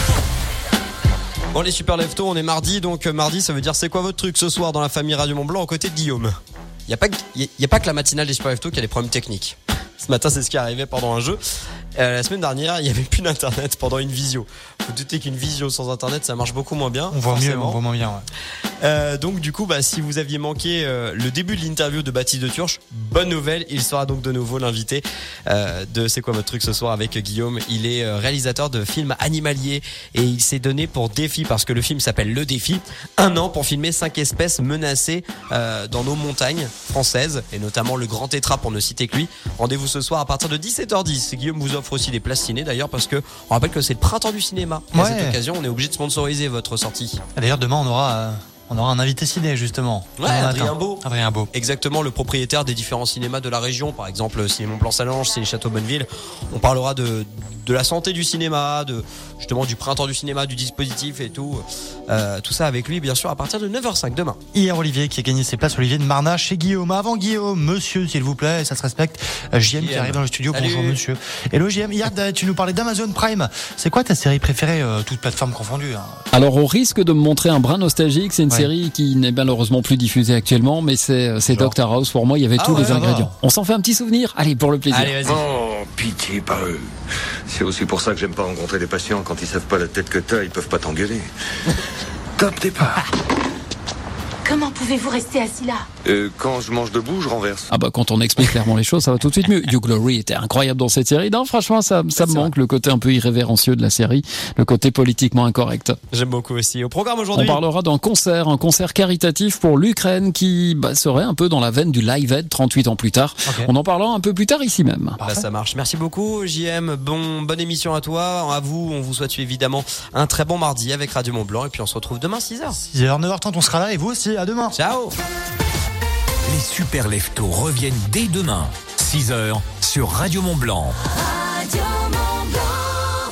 Bon, les super leftos, on est mardi, donc mardi, ça veut dire c'est quoi votre truc ce soir dans la famille Radio Mont-Blanc aux côtés de Guillaume? Il n'y a pas que la matinale des super leftos qui a des problèmes techniques. Ce matin, c'est ce qui est arrivé pendant un jeu. La semaine dernière, il n'y avait plus d'internet pendant une visio. Vous doutez qu'une visio sans internet, ça marche beaucoup moins bien. On voit moins bien. Ouais. Donc du coup, si vous aviez manqué le début de l'interview de Baptiste de Turche, bonne nouvelle, il sera donc de nouveau l'invité de C'est quoi votre truc ce soir avec Guillaume. Il est réalisateur de films animaliers et il s'est donné pour défi, parce que le film s'appelle Le Défi, 1 an pour filmer 5 espèces menacées dans nos montagnes françaises et notamment le grand tétra pour ne citer que lui. Rendez-vous ce soir à partir de 17h10. Guillaume vous offre aussi des places ciné d'ailleurs, parce que on rappelle que c'est le printemps du cinéma. Et à cette occasion, on est obligé de sponsoriser votre sortie. D'ailleurs, demain, on aura un invité ciné, justement. Ouais, Adrien Beau. Exactement, le propriétaire des différents cinémas de la région. Par exemple, Ciné Mont-Blanc-Salanches, Ciné Château-Bonneville. On parlera de la santé du cinéma, justement du printemps du cinéma, du dispositif et tout. Tout ça avec lui, bien sûr, à partir de 9h05 demain. Hier, Olivier qui a gagné ses places, Olivier de Marna chez Guillaume. Avant Guillaume, monsieur, s'il vous plaît, ça se respecte. JM qui arrive dans le studio. Salut. Bonjour, monsieur. Hello, JM. Hier, tu nous parlais d'Amazon Prime. C'est quoi ta série préférée, toute plateforme confondue, hein? Alors, au risque de me montrer un brin nostalgique, c'est une série qui n'est malheureusement plus diffusée actuellement, mais c'est Dr House. Pour moi, il y avait tous les ingrédients. On s'en fait un petit souvenir? Allez, pour le plaisir. Allez, vas-y. Oh, pitié, pas eux. C'est aussi pour ça que j'aime pas rencontrer des patients. Quand ils savent pas la tête que t'as, ils peuvent pas t'engueuler. Top départ. Comment pouvez-vous rester assis là? Quand je mange debout, je renverse. Ah bah quand on explique clairement les choses, ça va tout de suite mieux. Hugh Laurie était incroyable dans cette série. Non, franchement, ça me manque, le côté un peu irrévérencieux de la série, le côté politiquement incorrect. J'aime beaucoup aussi. Au programme aujourd'hui, on parlera d'un concert, un concert caritatif pour l'Ukraine qui serait un peu dans la veine du Live Aid 38 ans plus tard. Okay. On en parlera un peu plus tard ici même. Ça marche. Merci beaucoup, JM. Bonne émission à toi, à vous. On vous souhaite évidemment un très bon mardi avec Radio Mont-Blanc et puis on se retrouve demain 6h. 6h, 9h30, on sera là et vous aussi. À demain. Ciao. Les super leftos reviennent dès demain, 6h, sur Radio Mont-Blanc. Radio Mont-Blanc.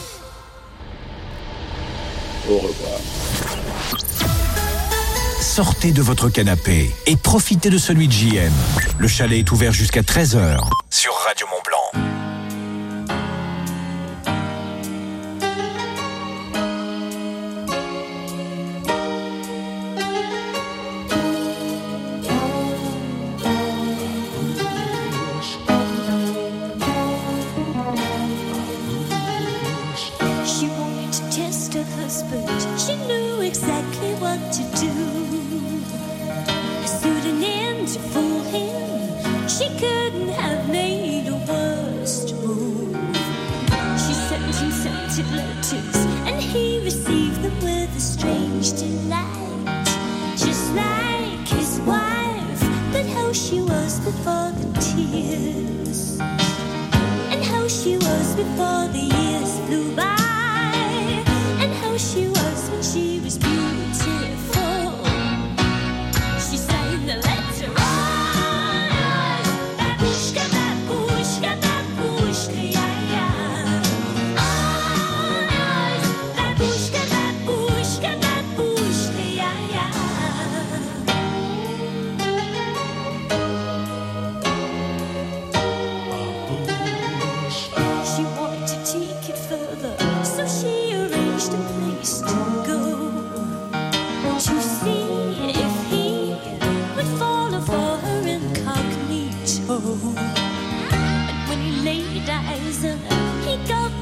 Au revoir. Sortez de votre canapé et profitez de celui de JM. Le chalet est ouvert jusqu'à 13h sur Radio Mont-Blanc. Babushka,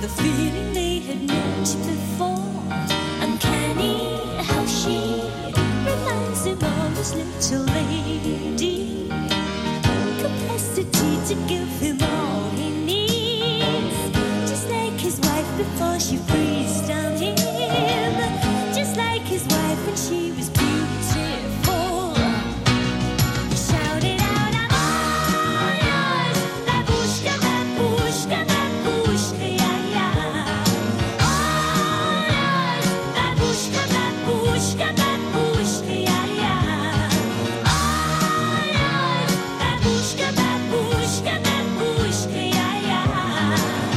the feeling they had met before. Uncanny how she reminds him of his little lady. Capacity to give him all he needs. Just like his wife before she freezes down him. Just like his wife when she was beautiful. Shout it out, I'm all yours. Babushka, babushka, babushka, yeah, yeah. All yours. Babushka, babushka, babushka, yeah, yeah. All yours. Babushka, babushka, babushka, yeah, yeah.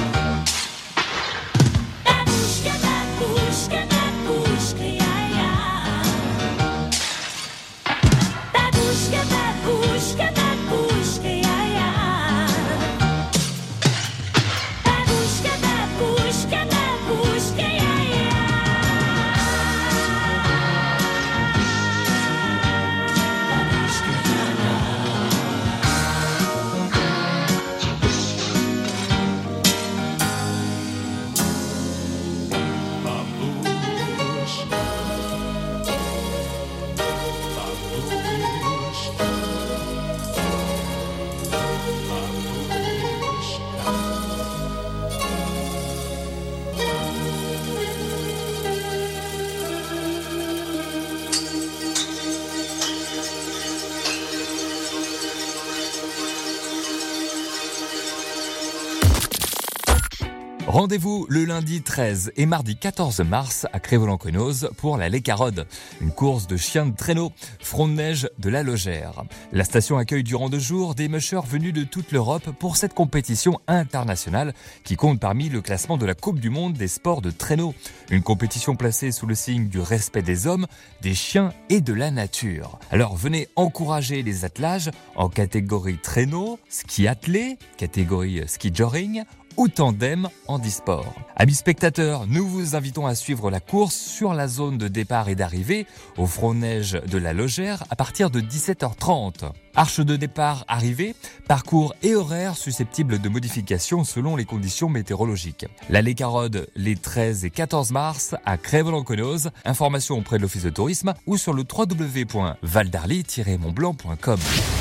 Babushka, babushka, babushka, yeah, yeah. Babushka, babushka, babushka, yeah, yeah. Babushka, babushka, babushka, yeah, yeah. Rendez-vous le lundi 13 et mardi 14 mars à Cré-Voland-Conozes pour la Lécarode, une course de chiens de traîneau, front de neige de la Logère. La station accueille durant 2 jours des mushers venus de toute l'Europe pour cette compétition internationale qui compte parmi le classement de la Coupe du Monde des sports de traîneau. Une compétition placée sous le signe du respect des hommes, des chiens et de la nature. Alors venez encourager les attelages en catégorie traîneau, ski attelé, catégorie ski joring, ou tandem handisport. Amis spectateurs, nous vous invitons à suivre la course sur la zone de départ et d'arrivée au front de neige de la Logère à partir de 17h30. Arche de départ arrivée, parcours et horaires susceptibles de modification selon les conditions météorologiques. La Lécarode les 13 et 14 mars à Cré-Voland-Conozes. Informations auprès de l'Office de tourisme ou sur le www.valdarly-montblanc.com.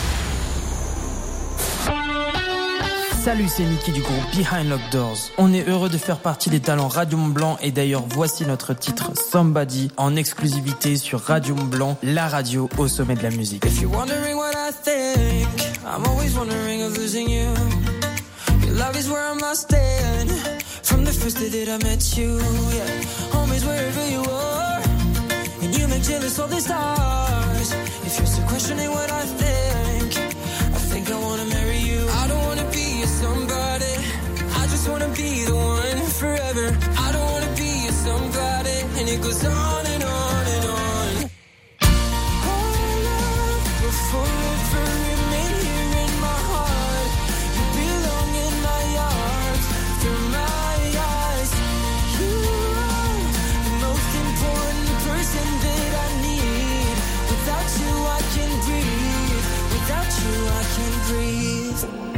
Salut, c'est Niki du groupe Behind Locked Doors. On est heureux de faire partie des talents Radio Mont-Blanc et d'ailleurs voici notre titre Somebody en exclusivité sur Radio Mont-Blanc, la radio au sommet de la musique. If you're wondering what I think, I'm always wondering of losing you. Your love is where I'm lost in, from the first day that I met you. Yeah, home is wherever you are, and you make jealous all the stars. If you're still questioning what I think I wanna marry you. I don't wanna be a somebody, I just wanna be the one forever. I don't wanna be a somebody, and it goes on and on and on. Our love will forever remain here in my heart. You belong in my arms, through my eyes. You are the most important person that I need. Without you I can breathe, without you I can breathe.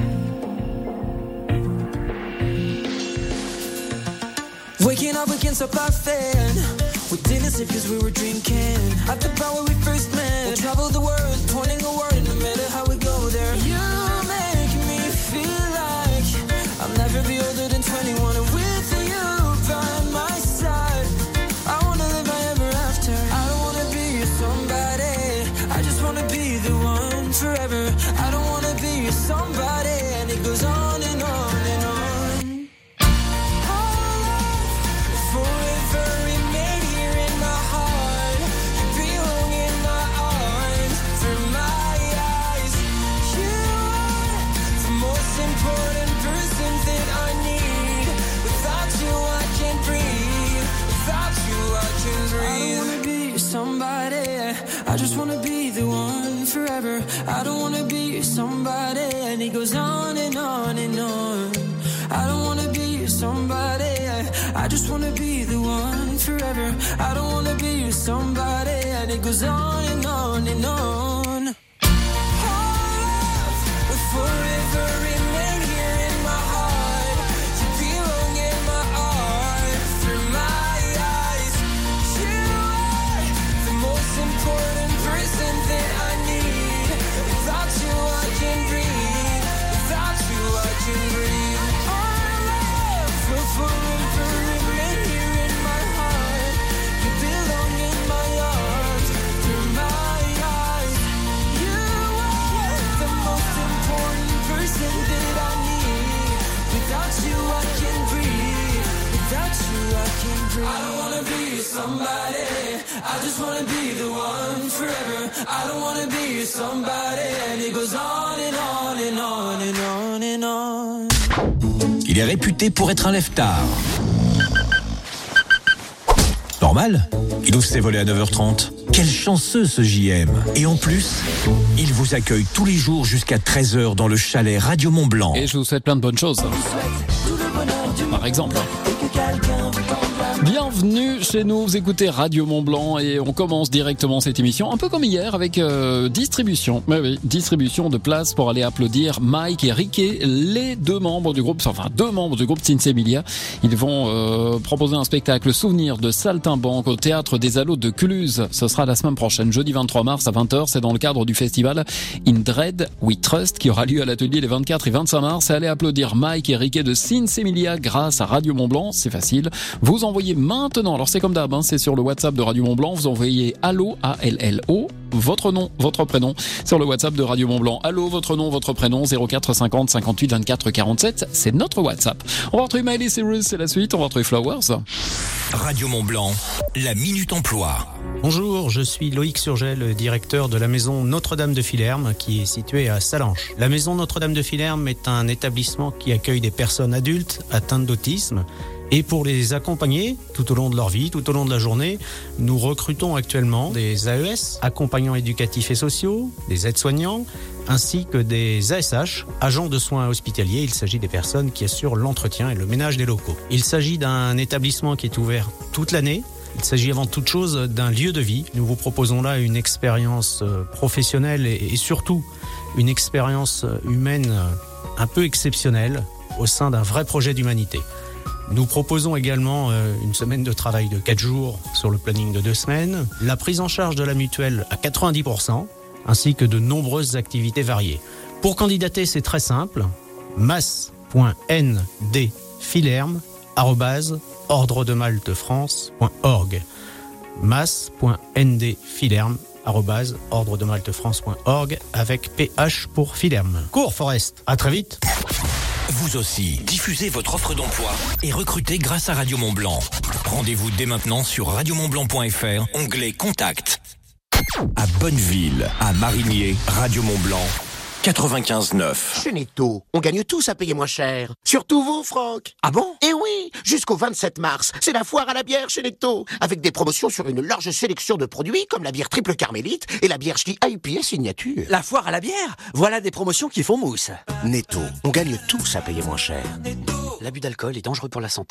Waking up against a buffet, we didn't sleep cause we were drinking. At the bar where we first met, we'll travel the world, pointing a word, no matter how we go there. You make me feel like I'll never be older than 21, and with you by my side, I wanna live my ever after. I don't wanna be a somebody, I just wanna be the one forever. I don't wanna be a somebody, and it goes on and on and on. Forever remain here in my heart. You belong in my arms, through my eyes. You are the most important person that I need. Without you I can't breathe. Without you I can breathe. I don't wanna be somebody, I just wanna be the one forever. I don't wanna be somebody, and it goes on and on and on. I don't wanna be somebody, I just wanna be the one forever. I don't wanna be somebody, and it goes on and on and on. Our love will forever remain here in my heart. You belong in my somebody. I just wanna be the one forever. I don't wanna be somebody. And it goes on and on and on and on and on. Il est réputé pour être un lève-tard. Normal, il ouvre ses volets à 9h30. Quel chanceux ce JM. Et en plus, il vous accueille tous les jours jusqu'à 13h dans le chalet Radio Mont-Blanc. Et je vous souhaite plein de bonnes choses. Par exemple. Bienvenue chez nous, vous écoutez Radio Mont-Blanc et on commence directement cette émission, un peu comme hier, avec distribution. Oui, distribution de places pour aller applaudir Mike et Riquet, les deux membres du groupe Sinsemilia. Ils vont proposer un spectacle souvenir de Saltimbanque au Théâtre des Allos de Cluse. Ce sera la semaine prochaine, jeudi 23 mars à 20h. C'est dans le cadre du festival In Dread We Trust qui aura lieu à l'atelier les 24 et 25 mars. Et allez applaudir Mike et Riquet de Sinsemilia grâce à Radio Mont-Blanc. C'est facile. Vous envoyez maintenant, alors c'est comme d'hab, c'est sur le WhatsApp de Radio Mont-Blanc, vous envoyez allo, A-L-L-O, votre nom, votre prénom, sur le WhatsApp de Radio Mont-Blanc. Allo, votre nom, votre prénom, 04 50 58 24 47, c'est notre WhatsApp. On va retrouver Miley Cyrus, c'est la suite, on va retrouver Flowers. Radio Mont-Blanc, la Minute Emploi. Bonjour, je suis Loïc Surgel, directeur de la maison Notre-Dame de Filerme qui est située à Salanches. La maison Notre-Dame de Filerme est un établissement qui accueille des personnes adultes atteintes d'autisme. Et pour les accompagner tout au long de leur vie, tout au long de la journée, nous recrutons actuellement des AES, accompagnants éducatifs et sociaux, des aides-soignants, ainsi que des ASH, agents de soins hospitaliers. Il s'agit des personnes qui assurent l'entretien et le ménage des locaux. Il s'agit d'un établissement qui est ouvert toute l'année. Il s'agit avant toute chose d'un lieu de vie. Nous vous proposons là une expérience professionnelle et surtout une expérience humaine un peu exceptionnelle au sein d'un vrai projet d'humanité. Nous proposons également une semaine de travail de 4 jours sur le planning de 2 semaines, la prise en charge de la mutuelle à 90%, ainsi que de nombreuses activités variées. Pour candidater, c'est très simple, mas.ndfilerme@ordredemaltefrance.org mas.ndfilerme@ordredemaltefrance.org avec PH pour Filerme. Cours Forest, à très vite. Vous aussi, diffusez votre offre d'emploi et recrutez grâce à Radio Mont-Blanc. Rendez-vous dès maintenant sur radiomontblanc.fr, onglet Contact. À Bonneville, à Marigné, Radio Mont-Blanc, 95.9. Chez Netto, on gagne tous à payer moins cher. Surtout vous, Franck. Ah bon? Eh oui, jusqu'au 27 mars, c'est la foire à la bière chez Netto, avec des promotions sur une large sélection de produits comme la bière triple carmélite et la bière Ch'ti IPA signature. La foire à la bière? Voilà des promotions qui font mousse. Netto, on gagne tous à payer moins cher. L'abus d'alcool est dangereux pour la santé.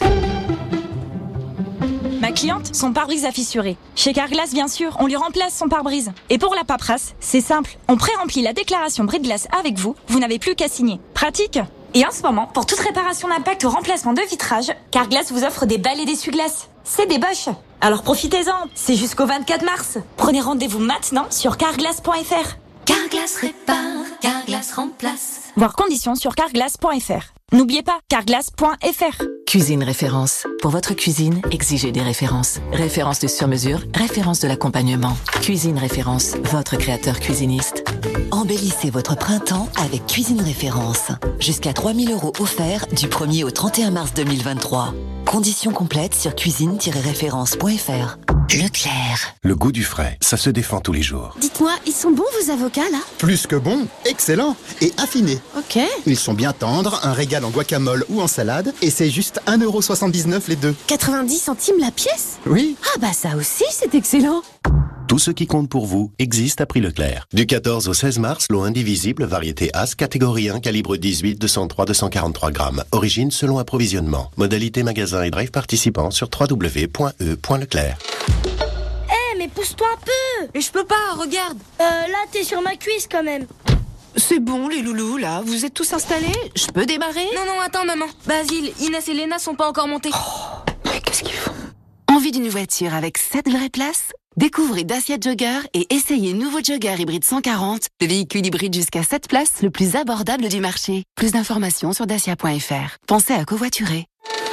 Ma cliente, son pare-brise a fissuré. Chez Carglass, bien sûr, on lui remplace son pare-brise. Et pour la paperasse, c'est simple. On pré-remplit la déclaration bris-de-glace avec vous. Vous n'avez plus qu'à signer. Pratique. Et en ce moment, pour toute réparation d'impact ou remplacement de vitrage, Carglass vous offre des balais d'essuie-glace. C'est des Bosch. Alors profitez-en. C'est jusqu'au 24 mars. Prenez rendez-vous maintenant sur carglass.fr. Carglass répare, Carglass remplace. Voir conditions sur carglass.fr. N'oubliez pas, carglass.fr. Cuisine référence. Pour votre cuisine, exigez des références. Références de sur-mesure, références de l'accompagnement. Cuisine référence, votre créateur cuisiniste. Embellissez votre printemps avec Cuisine référence. Jusqu'à 3 000 € offerts du 1er au 31 mars 2023. Conditions complètes sur cuisine-référence.fr. Leclerc. Le goût du frais, ça se défend tous les jours. Dites-moi, ils sont bons vos avocats là? Plus que bons, excellents et affinés. Ok. Ils sont bien tendres, un régal en guacamole ou en salade, et c'est juste 1,79 € les deux. 90 centimes la pièce? Oui. Ah bah ça aussi c'est excellent. Tout ce qui compte pour vous existe à prix Leclerc. Du 14 au 16 mars, lot indivisible, variété As, catégorie 1, calibre 18, 203, 243 grammes. Origine selon approvisionnement. Modalité magasin et drive participant sur www.e.leclerc. Mais pousse-toi un peu. Et je peux pas, regarde. Là t'es sur ma cuisse quand même. C'est bon les loulous là, vous êtes tous installés? Je peux démarrer? Non, attends maman. Basile, Inès et Léna sont pas encore montés. Mais qu'est-ce qu'ils font? Envie d'une voiture avec 7 vraies places? Découvrez Dacia Jogger et essayez nouveau Jogger hybride 140, le véhicule hybride jusqu'à 7 places le plus abordable du marché. Plus d'informations sur dacia.fr. Pensez à covoiturer.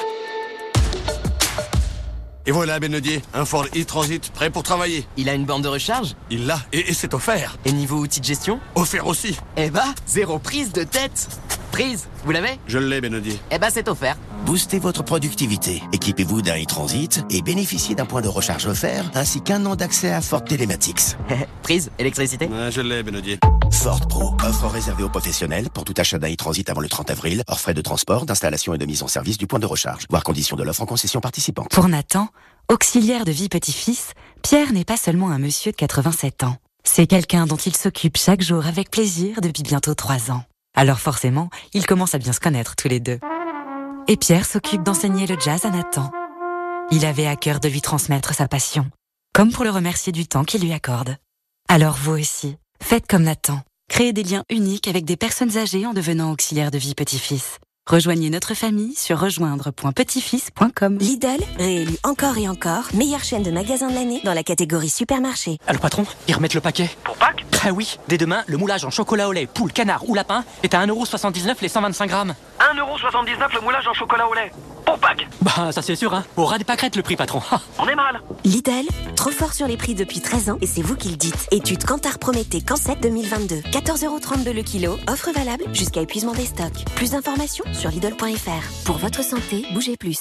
Et voilà Benedier, un Ford e-Transit prêt pour travailler. Il a une borne de recharge? Il l'a et c'est offert. Et niveau outils de gestion? Offert aussi. Eh bah, zéro prise de tête. Prise, vous l'avez? Je l'ai Benedier. Eh bah c'est offert. Boostez votre productivité. Équipez-vous d'un e-transit et bénéficiez d'un point de recharge offert ainsi qu'un an d'accès à Ford Telematics. Prise, électricité. Je l'ai, Benodier. Ford Pro, offre réservée aux professionnels pour tout achat d'un e-transit avant le 30 avril, hors frais de transport, d'installation et de mise en service du point de recharge. Voir conditions de l'offre en concession participante. Pour Nathan, auxiliaire de vie petit-fils, Pierre n'est pas seulement un monsieur de 87 ans. C'est quelqu'un dont il s'occupe chaque jour avec plaisir depuis bientôt 3 ans. Alors forcément, ils commencent à bien se connaître tous les deux. Et Pierre s'occupe d'enseigner le jazz à Nathan. Il avait à cœur de lui transmettre sa passion, comme pour le remercier du temps qu'il lui accorde. Alors vous aussi, faites comme Nathan. Créez des liens uniques avec des personnes âgées en devenant auxiliaire de vie petit-fils. Rejoignez notre famille sur rejoindre.petitfils.com. Lidl, réélu encore et encore, meilleure chaîne de magasins de l'année dans la catégorie supermarché. Alors patron, ils remettent le paquet. Pour Pâques ? Ah oui, dès demain, le moulage en chocolat au lait, poule, canard ou lapin est à 1,79€ les 125 grammes. 1,79€ le moulage en chocolat au lait. Pour Pâques. Bah ça c'est sûr, hein. Au ras des pâquerettes le prix, patron. On est mal. Lidl, trop fort sur les prix depuis 13 ans et c'est vous qui le dites. Étude Kantar Prométhée Cancet 2022. 14,32€ le kilo. Offre valable jusqu'à épuisement des stocks. Plus d'informations sur Lidl.fr. Pour votre santé, bougez plus.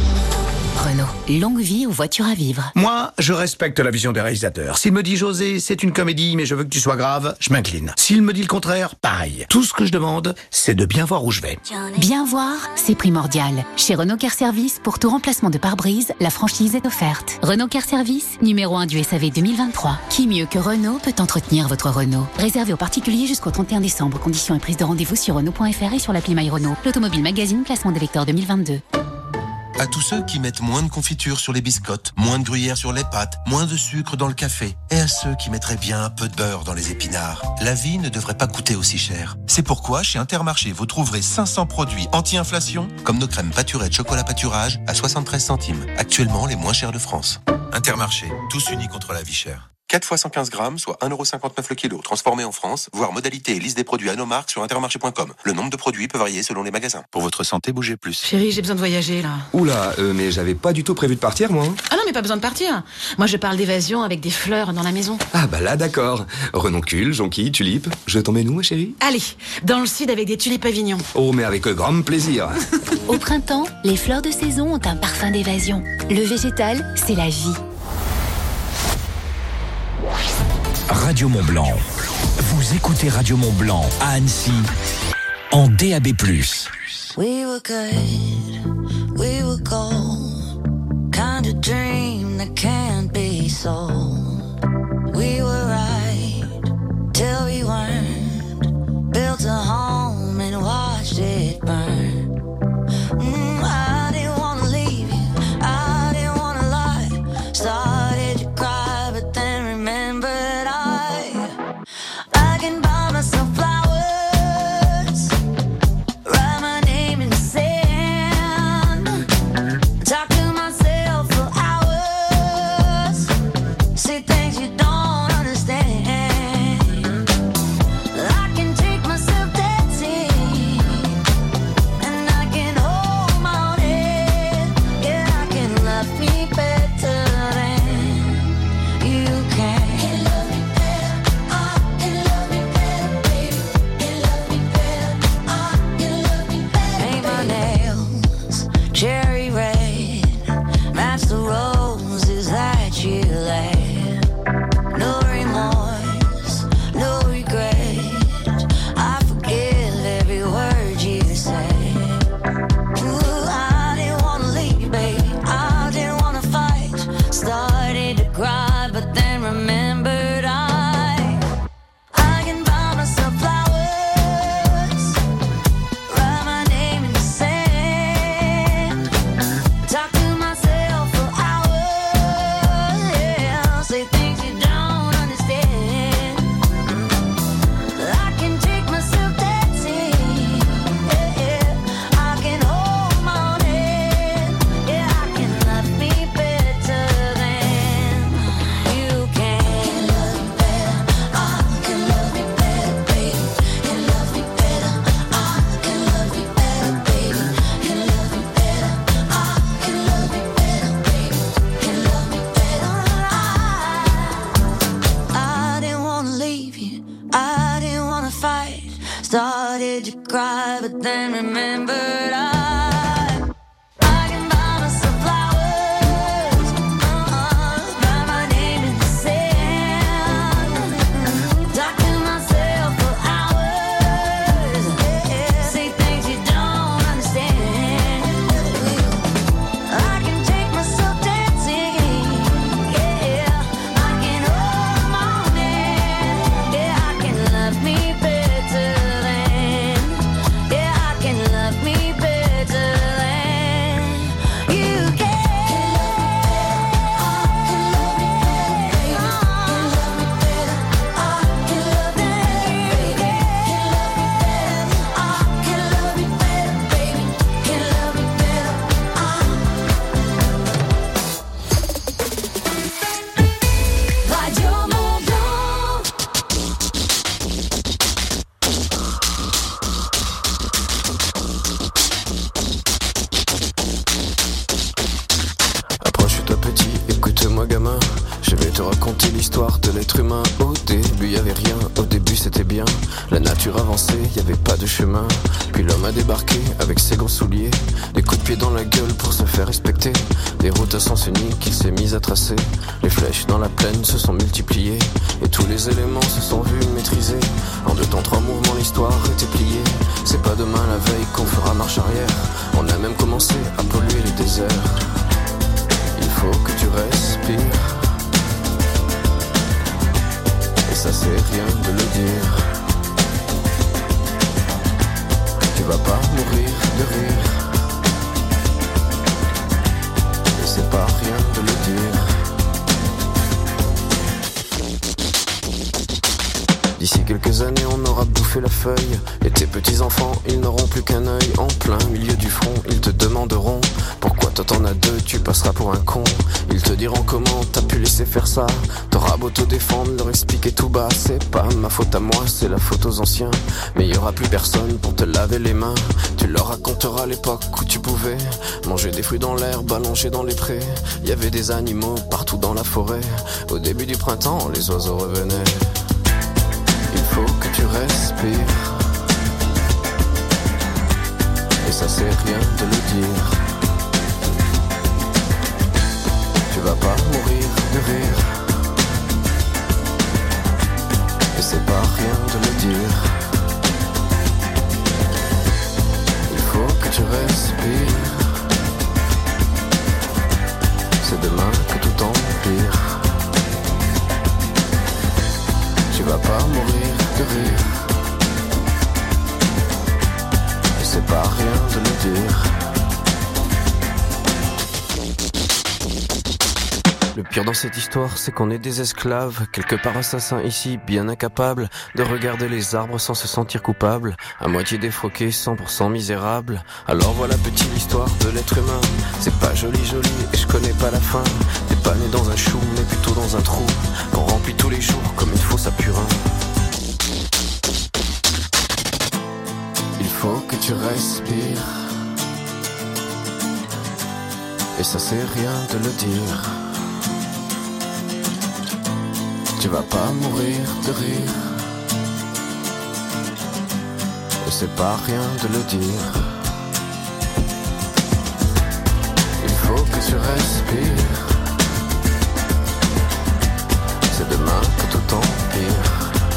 Renault, longue vie aux voitures à vivre. Moi, je respecte la vision des réalisateurs. S'il me dit José, c'est une comédie, mais je veux que tu sois grave, je m'incline. S'il me dit le contraire, pareil. Tout ce que je demande, c'est de bien voir où je vais. Bien voir, c'est primordial. Chez Renault Car Service, pour tout remplacement de pare-brise, la franchise est offerte. Renault Car Service, numéro 1 du SAV 2023. Qui mieux que Renault peut entretenir votre Renault? Réservé aux particuliers jusqu'au 31 décembre. Conditions et prise de rendez-vous sur Renault.fr et sur l'appli My Renault. L'Automobile Magazine, classement des lecteurs 2022. À tous ceux qui mettent moins de confiture sur les biscottes, moins de gruyère sur les pâtes, moins de sucre dans le café, et à ceux qui mettraient bien un peu de beurre dans les épinards, la vie ne devrait pas coûter aussi cher. C'est pourquoi chez Intermarché, vous trouverez 500 produits anti-inflation, comme nos crèmes pâturettes chocolat pâturage à 73 centimes, actuellement les moins chers de France. Intermarché, tous unis contre la vie chère. 4 fois 115 grammes, soit 1,59€ le kilo, transformé en France. Voir modalité et liste des produits à nos marques sur intermarché.com. Le nombre de produits peut varier selon les magasins. Pour votre santé, bougez plus. Chérie, j'ai besoin de voyager, là. Oula, mais j'avais pas du tout prévu de partir, moi. Ah non, mais pas besoin de partir. Moi, je parle d'évasion avec des fleurs dans la maison. Ah bah là, d'accord. Renoncule, jonquille, tulipe. Je t'emmène où, ma chérie? Allez, dans le sud avec des tulipes pavillons. Oh, mais avec grand plaisir. Au printemps, les fleurs de saison ont un parfum d'évasion. Le végétal, c'est la vie. Radio Mont-Blanc. Vous écoutez Radio Mont-Blanc à Annecy en DAB+. We were good, we were gold, kind of dream that can't be sold. We were right till we weren't, built a home and watched it burn. I didn't wanna leave you, I didn't wanna lie, started to cry but then remembered I can buy myself flowers, write my name in the sand, talk to myself for hours, say things you don't understand. I can take myself dancing, and I can hold my own head. Yeah, I can love me better than you can. Cherry red, match the roses that you laid. No remorse, no regret, I forgive every word you said. Ooh, I didn't wanna leave, babe, I didn't wanna fight. Started to cry, but then remembered I can buy myself flowers, write my name in the sand, talk to myself for hours, yeah, say things you don't understand. I can take myself dancing, yeah, I can hold my own head, yeah, I can love me better than you can. Can love me better, I can love me better, baby. Can love me better, I can love me better, baby. Can love me better, I can love me better, baby. Can love me better, I didn't wanna leave you, I didn't wanna fight. Started to cry, but then remembered moi gamin, je vais te raconter l'histoire de l'être humain. Au début y avait rien, au début c'était bien. La nature avançait, y avait pas de chemin. Puis l'homme a débarqué avec ses gros souliers, des coups de pied dans la gueule pour se faire respecter. Des routes à sens unique qu'il s'est mis à tracer. Les flèches dans la plaine se sont multipliées, et tous les éléments se sont vus maîtrisés. En 2 temps 3 mouvements l'histoire était pliée. C'est pas demain la veille qu'on fera marche arrière. On a même commencé à polluer les déserts. Il faut que tu respires, et ça c'est rien de le dire. Tu vas pas mourir de rire, et c'est pas rien de le dire. D'ici quelques années on aura bouffé la feuille, et tes petits-enfants ils n'auront plus qu'un œil. En plein milieu du front ils te demanderont pourquoi toi t'en as 2, tu passeras pour un con. Ils te diront comment t'as pu laisser faire ça. T'auras beau te défendre, leur expliquer tout bas. C'est pas ma faute à moi, c'est la faute aux anciens. Mais y aura plus personne pour te laver les mains. Tu leur raconteras l'époque où tu pouvais manger des fruits dans l'herbe, allongé dans les prés. Y avait des animaux partout dans la forêt. Au début du printemps les oiseaux revenaient. Il faut que tu respires, et ça c'est rien de le dire. Tu vas pas mourir de rire, et c'est pas rien de le dire. Il faut que tu respires, c'est demain que tout empire. Tu vas pas mourir de rire, et c'est pas rien de le dire. Le pire dans cette histoire, c'est qu'on est des esclaves, quelque part assassins ici, bien incapables de regarder les arbres sans se sentir coupables, à moitié défroqués, 100% misérables. Alors voilà petite l'histoire de l'être humain. C'est pas joli et je connais pas la fin. T'es pas né dans un chou, mais plutôt dans un trou qu'on remplit tous les jours comme une fosse à purin. Il faut que tu respires, et ça c'est rien de le dire. Tu vas pas mourir de rire, et c'est pas rien de le dire. Il faut que tu respires, c'est demain que tout empire.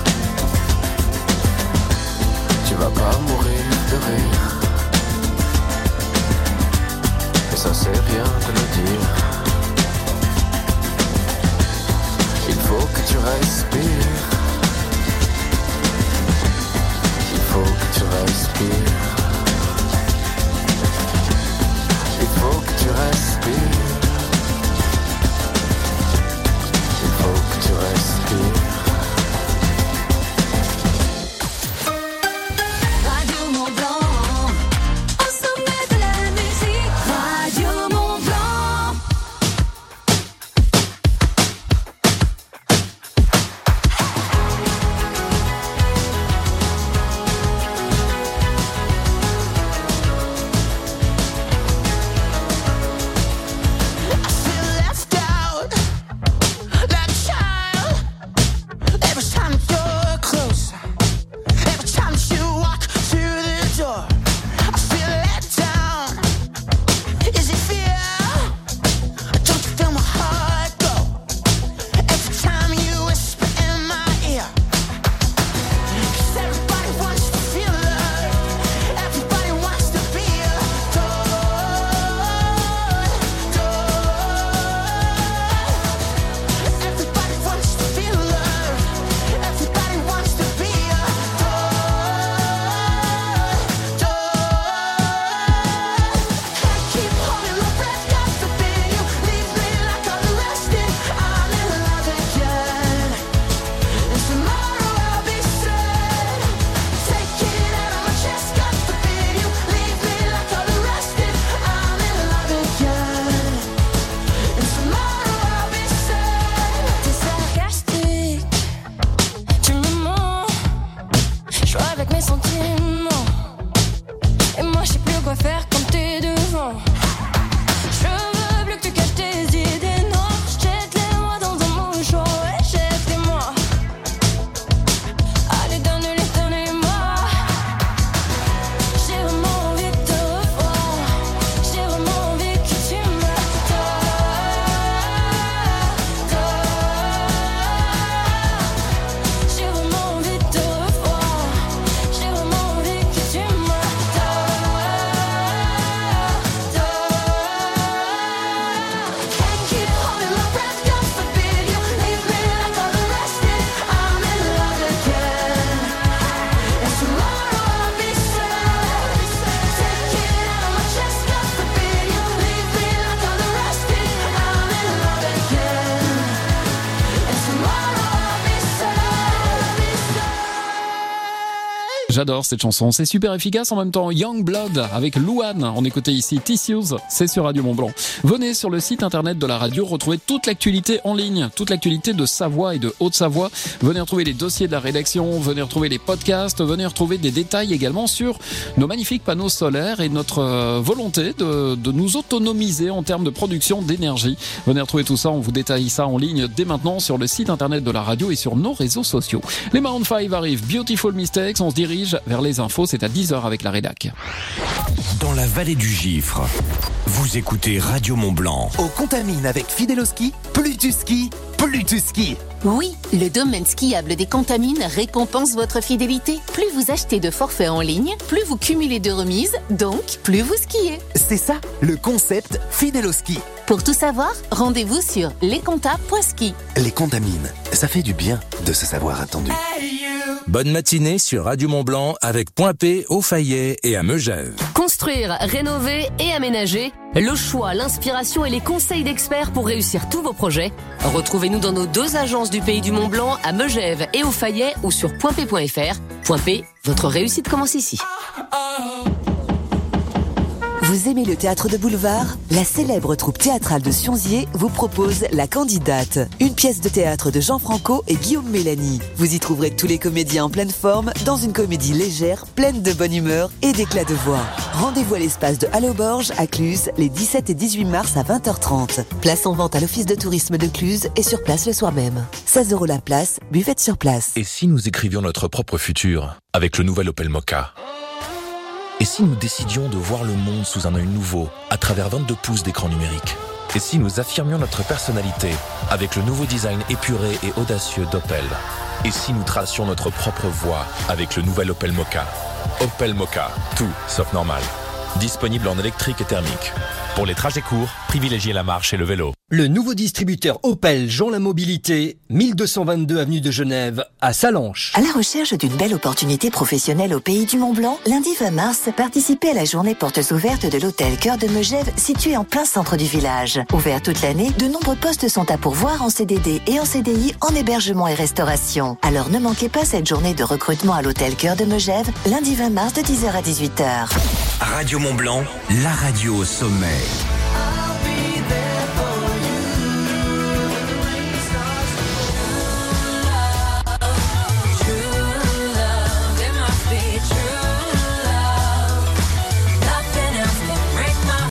Tu vas pas mourir de rire, et ça c'est rien de le dire. Il faut que tu respires, il faut que tu respires, il faut que tu respires, il faut que tu respires. Radio Mont Blanc, au sommet de la musique. Radio Mont Blanc. J'adore cette chanson, c'est super efficace en même temps. Youngblood avec Louane, on écoutait ici Tissues, c'est sur Radio Mont Blanc. Venez sur le site internet de la radio, retrouvez toute l'actualité en ligne, toute l'actualité de Savoie et de Haute-Savoie. Venez retrouver les dossiers de la rédaction, venez retrouver les podcasts, venez retrouver des détails également sur nos magnifiques panneaux solaires et notre volonté de nous autonomiser en termes de production d'énergie. Venez retrouver tout ça, on vous détaille ça en ligne dès maintenant sur le site internet de la radio et sur nos réseaux sociaux. Les Maroon 5 arrivent, Beautiful Mistakes, on se dirige vers les infos, c'est à 10h avec la rédac. Dans la vallée du Gifre, vous écoutez Radio Mont Blanc. Au Contamine avec Fideloski, plus tu skis, plus tu skis. Oui, le domaine skiable des Contamines récompense votre fidélité. Plus vous achetez de forfaits en ligne, plus vous cumulez de remises, donc plus vous skiez. C'est ça, le concept Fideloski. Pour tout savoir, rendez-vous sur lescontas.ski. Les Contamines, ça fait du bien de se savoir attendu. Bonne matinée sur Radio Mont Blanc avec Point P, au Fayet et à Megève. Construire, rénover et aménager, le choix, l'inspiration et les conseils d'experts pour réussir tous vos projets. Retrouvez-nous dans nos 2 agences du Pays du Mont Blanc à Megève et au Fayet ou sur pointp.fr. Point P, votre réussite commence ici. Vous aimez le théâtre de boulevard ? La célèbre troupe théâtrale de Sionzier vous propose La Candidate, une pièce de théâtre de Jean Franco et Guillaume Mélanie. Vous y trouverez tous les comédiens en pleine forme dans une comédie légère, pleine de bonne humeur et d'éclat de voix. Rendez-vous à l'espace de Alloborges à Cluse les 17 et 18 mars à 20h30. Place en vente à l'office de tourisme de Cluse et sur place le soir même. 16 € la place, buvette sur place. Et si nous écrivions notre propre futur avec le nouvel Opel Mokka ? Et si nous décidions de voir le monde sous un œil nouveau, à travers 22 pouces d'écran numérique ? Et si nous affirmions notre personnalité avec le nouveau design épuré et audacieux d'Opel ? Et si nous tracions notre propre voie avec le nouvel Opel Mokka ? Opel Mokka, tout sauf normal. Disponible en électrique et thermique. Pour les trajets courts, privilégiez la marche et le vélo. Le nouveau distributeur Opel Jean la Mobilité, 1222 avenue de Genève, à Salanches. À la recherche d'une belle opportunité professionnelle au Pays du Mont Blanc, lundi 20 mars, participez à la journée portes ouvertes de l'hôtel Cœur de Megève, situé en plein centre du village. Ouvert toute l'année, de nombreux postes sont à pourvoir en CDD et en CDI en hébergement et restauration. Alors ne manquez pas cette journée de recrutement à l'hôtel Cœur de Megève, lundi 20 mars de 10h à 18h. Radio Mont Blanc, la radio au sommet.